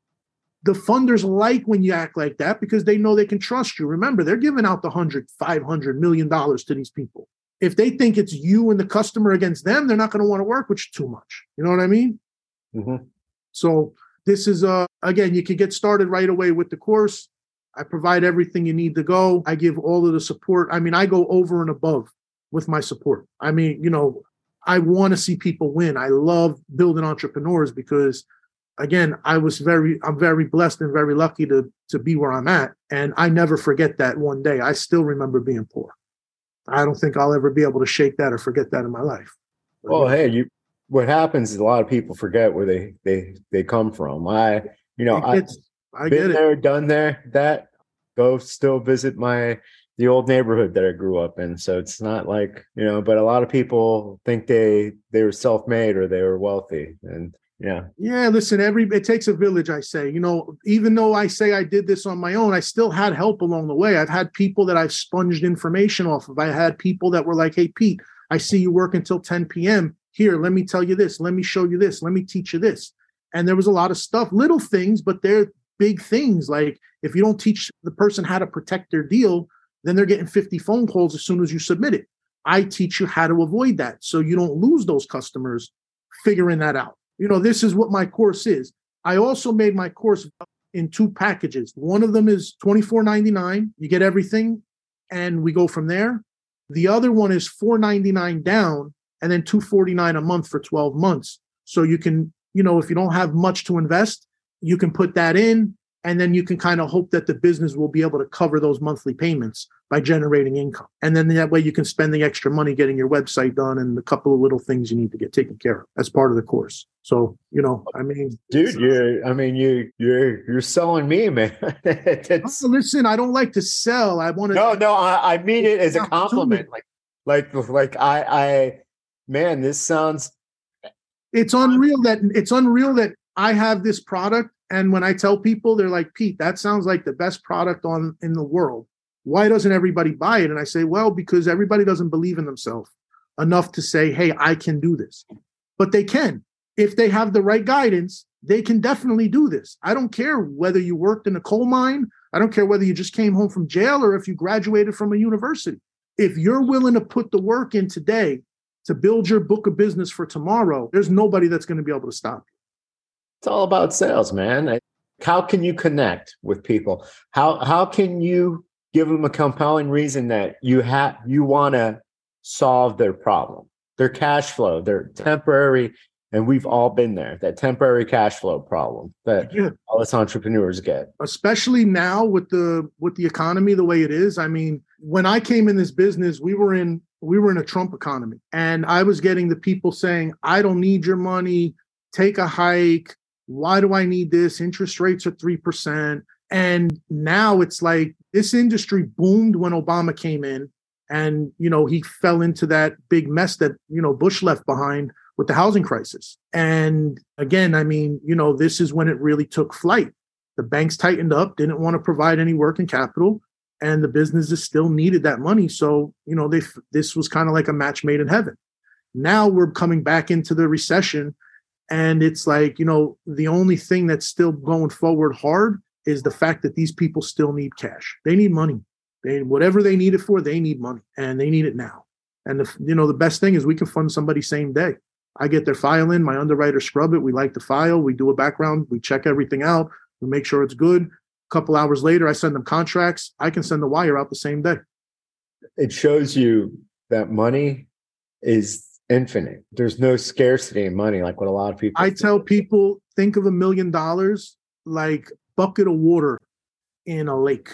The funders like when you act like that because they know they can trust you. Remember, they're giving out the one hundred, five hundred million dollars to these people. If they think it's you and the customer against them, they're not going to want to work with you too much. You know what I mean? Mm-hmm. So this is, uh, again, you can get started right away with the course. I provide everything you need to go. I give all of the support. I mean, I go over and above with my support. I mean, you know, I want to see people win. I love building entrepreneurs because, again, I was very, I'm very blessed and very lucky to, to be where I'm at. And I never forget that one day. I still remember being poor. I don't think I'll ever be able to shake that or forget that in my life. Well, hey, you. What happens is a lot of people forget where they they they come from. I, you know, I I get been there, done there. That go still visit my the old neighborhood that I grew up in. So it's not like, you know, but a lot of people think they they were self-made or they were wealthy, and yeah, yeah. Listen, every it takes a village. I say, you know, even though I say I did this on my own, I still had help along the way. I've had people that I've sponged information off of. I had people that were like, "Hey, Pete, I see you work until ten p.m. Here, let me tell you this. Let me show you this. Let me teach you this." And there was a lot of stuff, little things, but they're big things. Like if you don't teach the person how to protect their deal, then they're getting fifty phone calls as soon as you submit it. I teach you how to avoid that so you don't lose those customers figuring that out. You know, this is what my course is. I also made my course in two packages. One of them is twenty-four ninety-nine. You get everything, and we go from there. The other one is four ninety-nine down, and then two forty-nine a month for twelve months. So you can, you know, if you don't have much to invest, you can put that in, and then you can kind of hope that the business will be able to cover those monthly payments by generating income. And then that way you can spend the extra money getting your website done and a couple of little things you need to get taken care of as part of the course. So, you know, I mean, dude, you're, I mean, you, you're, you're selling me, man. Oh, listen, I don't like to sell. I want to. No, no, I, I mean it as a compliment. Like, like, like I, I, man, this sounds. It's unreal that it's unreal that I have this product. And when I tell people, they're like, Pete, that sounds like the best product on in the world. Why doesn't everybody buy it? And I say, well, because everybody doesn't believe in themselves enough to say, hey, I can do this. But they can. If they have the right guidance, they can definitely do this. I don't care whether you worked in a coal mine. I don't care whether you just came home from jail or if you graduated from a university. If you're willing to put the work in today to build your book of business for tomorrow, there's nobody that's going to be able to stop you. It's all about sales, man. How can you connect with people? How how can you give them a compelling reason that you have you want to solve their problem, their cash flow, their temporary And we've all been there, that temporary cash flow problem that Yeah. all us entrepreneurs get. Especially now with the with the economy the way it is. I mean, when I came in this business, we were in we were in a Trump economy. And I was getting the people saying, I don't need your money, take a hike. Why do I need this? Interest rates are three percent. And now it's like this industry boomed when Obama came in. And, you know, he fell into that big mess that, you know, Bush left behind with the housing crisis. And again, I mean, you know, this is when it really took flight. The banks tightened up, didn't want to provide any working capital, and the businesses still needed that money. So, you know, they this was kind of like a match made in heaven. Now we're coming back into the recession, and it's like, you know, the only thing that's still going forward hard is the fact that these people still need cash. They need money. They whatever they need it for, they need money, and they need it now. And the, you know, the best thing is we can fund somebody same day. I get their file in, my underwriter scrub it. We like the file. We do a background. We check everything out. We make sure it's good. A couple hours later, I send them contracts. I can send the wire out the same day. It shows you that money is infinite. There's no scarcity in money like what a lot of people I think. tell people, think of a million dollars like a bucket of water in a lake.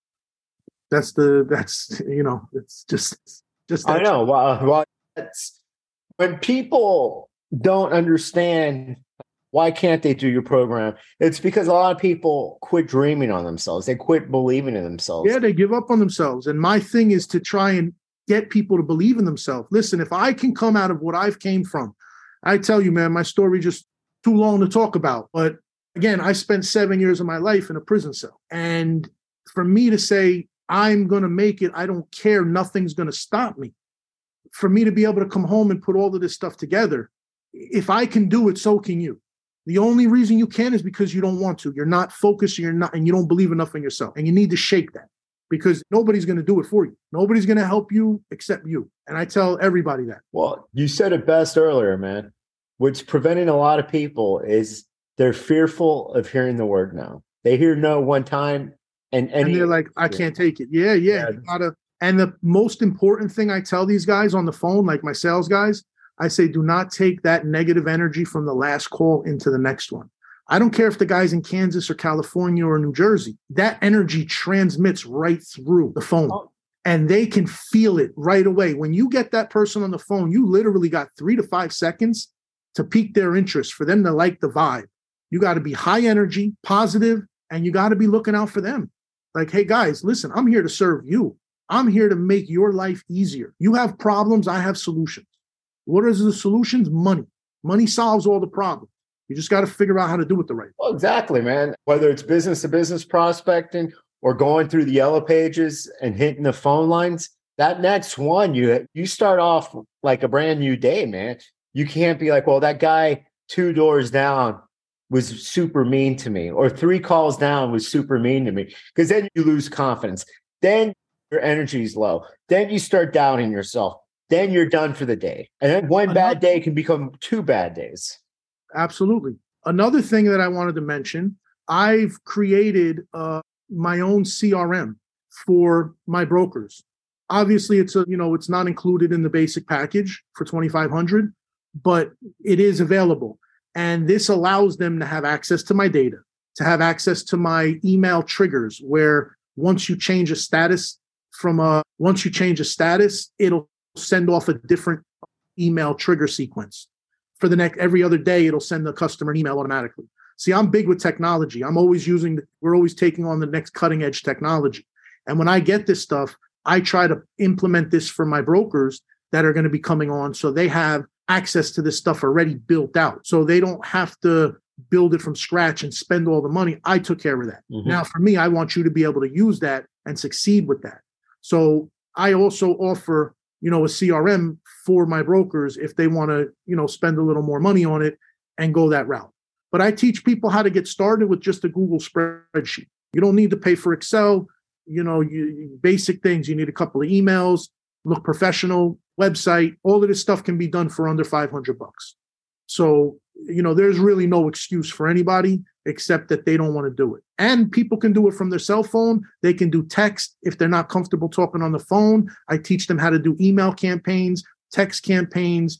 That's the, that's, you know, it's just, just. I know. Well, well, that's, when people don't understand why can't they do your program, it's because a lot of people quit dreaming on themselves. They quit believing in themselves. Yeah, they give up on themselves. And my thing is to try and get people to believe in themselves. Listen, if I can come out of what I've came from, I tell you, man, my story just too long to talk about. But again, I spent seven years of my life in a prison cell. And for me to say, I'm going to make it, I don't care, nothing's going to stop me. For me to be able to come home and put all of this stuff together, if I can do it, so can you. The only reason you can is because you don't want to. You're not focused, you're not, and you don't believe enough in yourself. And you need to shake that because nobody's going to do it for you. Nobody's going to help you except you. And I tell everybody that. Well, you said it best earlier, man. What's preventing a lot of people is they're fearful of hearing the word no. They hear no one time and any, and they're like, I can't take it. Yeah, yeah. Yeah. You gotta. And the most important thing I tell these guys on the phone, like my sales guys, I say, do not take that negative energy from the last call into the next one. I don't care if the guy's in Kansas or California or New Jersey. That energy transmits right through the phone. Oh. And they can feel it right away. When you get that person on the phone, you literally got three to five seconds to pique their interest, for them to like the vibe. You got to be high energy, positive, and you got to be looking out for them. Like, hey, guys, listen, I'm here to serve you. I'm here to make your life easier. You have problems, I have solutions. What are the solutions? Money. Money solves all the problems. You just got to figure out how to do it the right way. Well, exactly, man. Whether it's business to business prospecting or going through the yellow pages and hitting the phone lines, that next one, you you start off like a brand new day, man. You can't be like, well, that guy two doors down was super mean to me, or three calls down was super mean to me, because then you lose confidence. Then your energy is low. Then you start doubting yourself. Then you're done for the day. And then one bad day can become two bad days. Absolutely. Another thing that I wanted to mention, I've created uh, my own C R M for my brokers. Obviously, it's a, you know, it's not included in the basic package for twenty-five hundred dollars, but it is available. And this allows them to have access to my data, to have access to my email triggers, where once you change a status from a, once you change a status, it'll send off a different email trigger sequence. For the next, every other day, it'll send the customer an email automatically. See, I'm big with technology. I'm always using, we're always taking on the next cutting edge technology. And when I get this stuff, I try to implement this for my brokers that are going to be coming on, so they have access to this stuff already built out. So they don't have to build it from scratch and spend all the money. I took care of that. Mm-hmm. Now, for me, I want you to be able to use that and succeed with that. So I also offer, you know, a C R M for my brokers if they want to, you know, spend a little more money on it and go that route. But I teach people how to get started with just a Google spreadsheet. You don't need to pay for Excel. You know, you, basic things. You need a couple of emails, look professional, website. All of this stuff can be done for under five hundred bucks. So, you know, there's really no excuse for anybody except that they don't want to do it. And people can do it from their cell phone. They can do text if they're not comfortable talking on the phone. I teach them how to do email campaigns, text campaigns,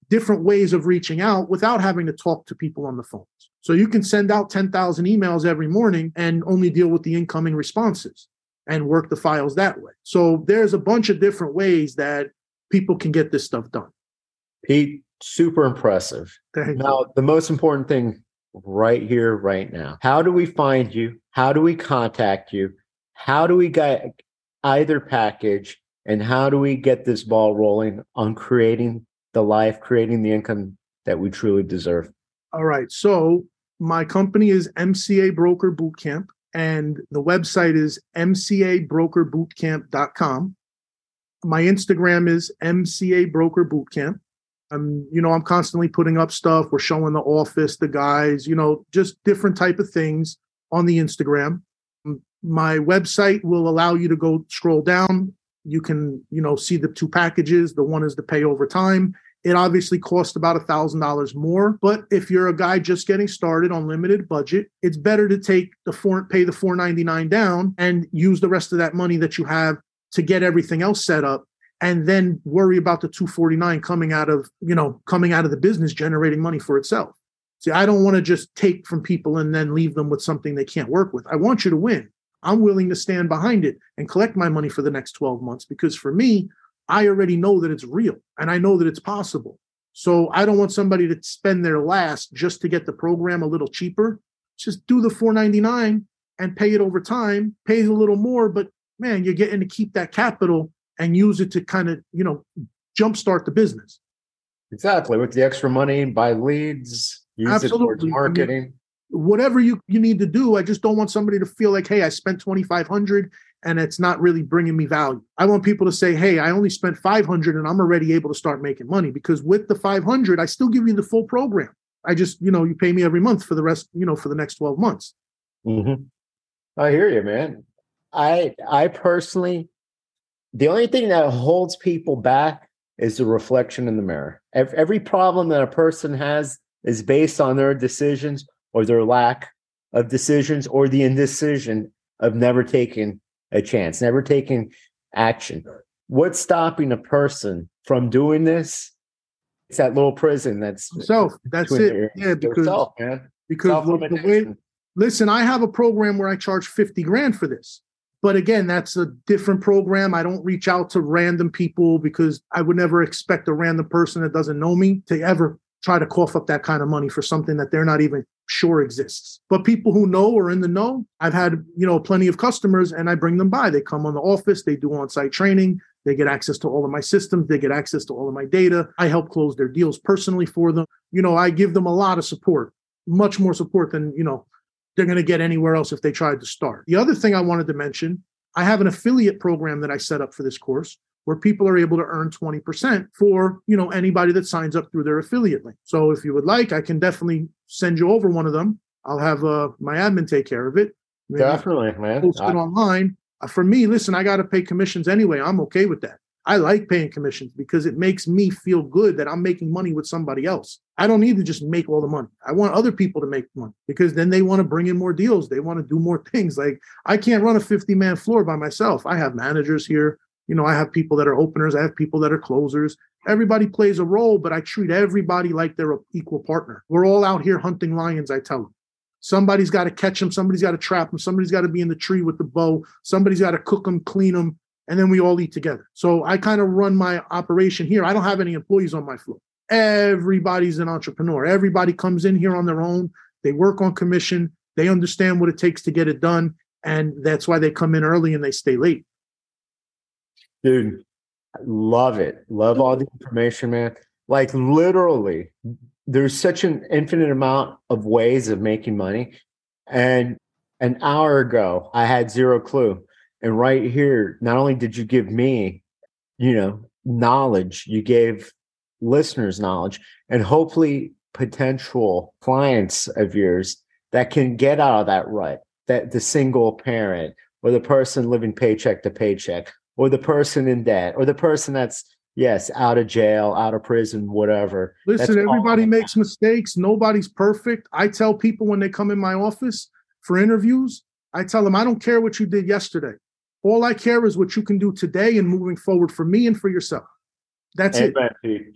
different ways of reaching out without having to talk to people on the phones. So you can send out ten thousand emails every morning and only deal with the incoming responses and work the files that way. So there's a bunch of different ways that people can get this stuff done. Pete, super impressive. Thank now, you. The most important thing right here, right now, how do we find you? How do we contact you? How do we get either package? And how do we get this ball rolling on creating the life, creating the income that we truly deserve? All right. So my company is M C A Broker Bootcamp, and the website is m c a broker bootcamp dot com. My Instagram is M C A Broker Bootcamp. Um, you know, I'm constantly putting up stuff. We're showing the office, the guys, you know, just different type of things on the Instagram. My website will allow you to go scroll down. You can, you know, see the two packages. The one is the pay over time. It obviously costs about a thousand dollars more, but if you're a guy just getting started on limited budget, it's better to take the four, pay the four ninety-nine down and use the rest of that money that you have to get everything else set up, and then worry about the two forty-nine coming out of, you know, coming out of the business, generating money for itself. See, I don't want to just take from people and then leave them with something they can't work with. I want you to win. I'm willing to stand behind it and collect my money for the next twelve months, because for me, I already know that it's real and I know that it's possible. So I don't want somebody to spend their last just to get the program a little cheaper. Just do the four ninety-nine and pay it over time, pay a little more, but man, you're getting to keep that capital and use it to kind of, you know, jumpstart the business. Exactly. With the extra money, buy leads, use Absolutely. it towards marketing. I mean, whatever you, you need to do. I just don't want somebody to feel like, hey, I spent twenty-five hundred dollars and it's not really bringing me value. I want people to say, hey, I only spent five hundred dollars and I'm already able to start making money, because with the five hundred dollars, I still give you the full program. I just, you know, you pay me every month for the rest, you know, for the next twelve months. Mm-hmm. I hear you, man. I, I personally, the only thing that holds people back is the reflection in the mirror. Every, every problem that a person has is based on their decisions or their lack of decisions, or the indecision of never taking a chance, never taking action. What's stopping a person from doing this? It's that little prison that's self. That's it. Their, yeah, because, self, man. because the way, listen, I have a program where I charge fifty grand for this. But again, that's a different program. I don't reach out to random people, because I would never expect a random person that doesn't know me to ever try to cough up that kind of money for something that they're not even sure exists. But people who know or in the know, I've had, you know, plenty of customers, and I bring them by. They come on the office, they do on-site training, they get access to all of my systems, they get access to all of my data. I help close their deals personally for them. You know, I give them a lot of support, much more support than, you know, they're going to get anywhere else if they tried to start. The other thing I wanted to mention, I have an affiliate program that I set up for this course, where people are able to earn twenty percent for, you know, anybody that signs up through their affiliate link. So if you would like, I can definitely send you over one of them. I'll have uh, my admin take care of it. Maybe definitely, man. Post it I- online. Uh, for me, listen, I got to pay commissions anyway. I'm okay with that. I like paying commissions because it makes me feel good that I'm making money with somebody else. I don't need to just make all the money. I want other people to make money, because then they want to bring in more deals. They want to do more things. Like, I can't run a fifty man floor by myself. I have managers here. You know, I have people that are openers. I have people that are closers. Everybody plays a role, but I treat everybody like they're an equal partner. We're all out here hunting lions, I tell them. Somebody's got to catch them. Somebody's got to trap them. Somebody's got to be in the tree with the bow. Somebody's got to cook them, clean them, and then we all eat together. So I kind of run my operation here. I don't have any employees on my floor. Everybody's an entrepreneur. Everybody comes in here on their own. They work on commission. They understand what it takes to get it done. And that's why they come in early and they stay late. Dude, I love it. Love all the information, man. Like, literally, there's such an infinite amount of ways of making money. And an hour ago, I had zero clue. And right here, not only did you give me, you know, knowledge, you gave listeners knowledge, and hopefully potential clients of yours that can get out of that rut, that the single parent or the person living paycheck to paycheck, or the person in debt, or the person that's, yes, out of jail, out of prison, whatever. Listen, That's everybody all. makes mistakes. Nobody's perfect. I tell people when they come in my office for interviews, I tell them, I don't care what you did yesterday. All I care is what you can do today and moving forward for me and for yourself. That's Amen, it. Pete.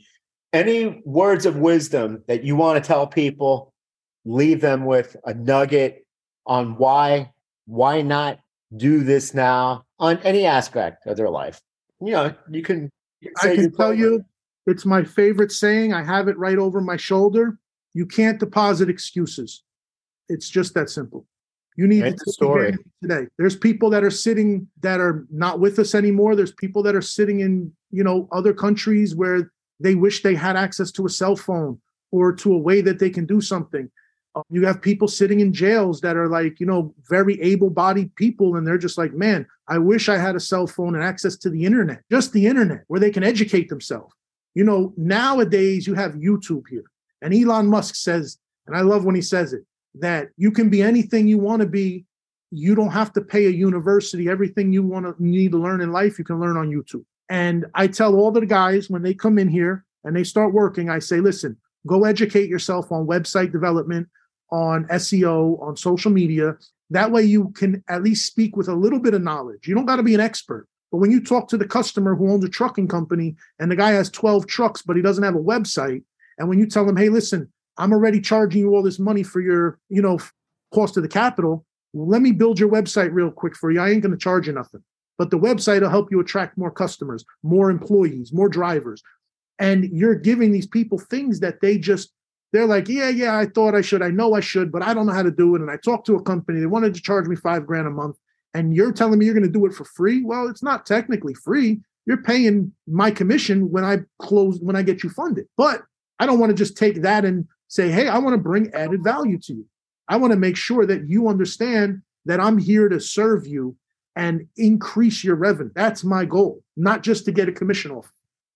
any words of wisdom that you want to tell people, leave them with a nugget on why, why not do this now on any aspect of their life. You know, you can, you can I can tell you, it's my favorite saying. I have it right over my shoulder. You can't deposit excuses. It's just that simple. You need End to the story today. There's people that are sitting that are not with us anymore. There's people that are sitting in, you know, other countries where they wish they had access to a cell phone or to a way that they can do something. Uh, you have people sitting in jails that are like, you know, very able-bodied people, and they're just like, man, I wish I had a cell phone and access to the internet, just the internet, where they can educate themselves. You know, nowadays you have YouTube here, and Elon Musk says, and I love when he says it, that you can be anything you want to be. You don't have to pay a university. Everything you want to need to learn in life, you can learn on YouTube. And I tell all the guys when they come in here and they start working, I say, listen, go educate yourself on website development, on S E O, on social media. That way you can at least speak with a little bit of knowledge. You don't got to be an expert. But when you talk to the customer who owns a trucking company and the guy has twelve trucks, but he doesn't have a website, and when you tell him, hey, listen, I'm already charging you all this money for your, you know, cost of the capital. Well, let me build your website real quick for you. I ain't going to charge you nothing. But the website will help you attract more customers, more employees, more drivers. And you're giving these people things that they just, they're like, yeah, yeah, I thought I should. I know I should, but I don't know how to do it. And I talked to a company. They wanted to charge me five grand a month. And you're telling me you're going to do it for free? Well, it's not technically free. You're paying my commission when I close, when I get you funded. But I don't want to just take that and say, hey, I want to bring added value to you. I want to make sure that you understand that I'm here to serve you and increase your revenue. That's my goal, not just to get a commission off.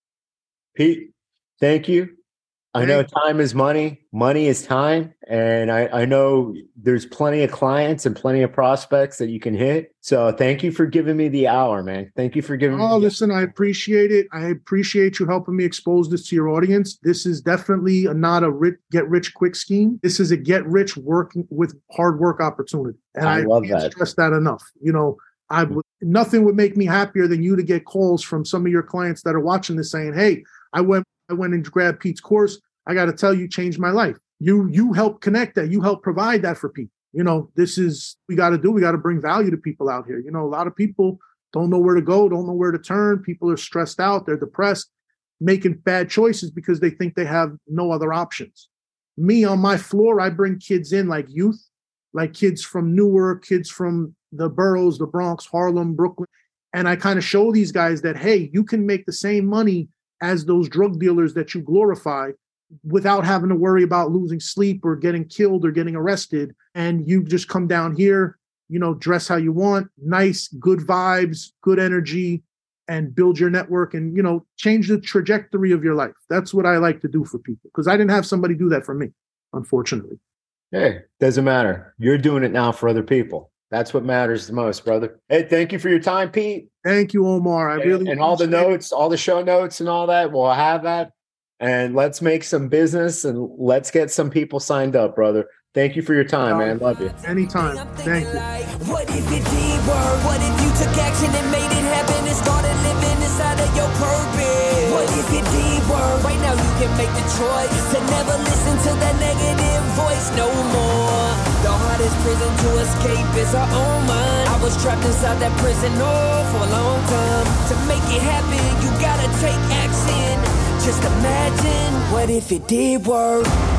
Pete, thank you. I know time is money. Money is time. And I, I know there's plenty of clients and plenty of prospects that you can hit. So thank you for giving me the hour, man. Thank you for giving oh, me. Oh, listen, I appreciate it. I appreciate you helping me expose this to your audience. This is definitely a, not a rich, get rich quick scheme. This is a get rich working with hard work opportunity. And I, I love can't that. stress that enough. You know, I would, nothing would make me happier than you to get calls from some of your clients that are watching this saying, hey, I went, I went and grabbed Pete's course. I got to tell you, changed my life. You, you help connect that. You help provide that for people. You know, this is, we got to do, we got to bring value to people out here. You know, a lot of people don't know where to go, don't know where to turn. People are stressed out. They're depressed, making bad choices because they think they have no other options. Me on my floor, I bring kids in like youth, like kids from Newark, kids from the boroughs, the Bronx, Harlem, Brooklyn. And I kind of show these guys that, hey, you can make the same money as those drug dealers that you glorify without having to worry about losing sleep or getting killed or getting arrested. And you just come down here, you know, dress how you want, nice, good vibes, good energy, and build your network and, you know, change the trajectory of your life. That's what I like to do for people because I didn't have somebody do that for me, unfortunately. Hey, doesn't matter. You're doing it now for other people. That's what matters the most, brother. Hey, thank you for your time, Pete. Thank you, Omar. I and, really and all the notes, all the show notes and all that. We'll have that. And let's make some business and let's get some people signed up, brother. Thank you for your time, man. Love you. Anytime. Thank you. What if it did work? What if you took action and made it happen and started living inside of your purpose? What if it did work? Right now you can make the choice to never listen to that negative voice no more. The hardest prison to escape is our own mind. I was trapped inside that prison oh, for a long time. To make it happen, you gotta take action. Just imagine, what if it did work?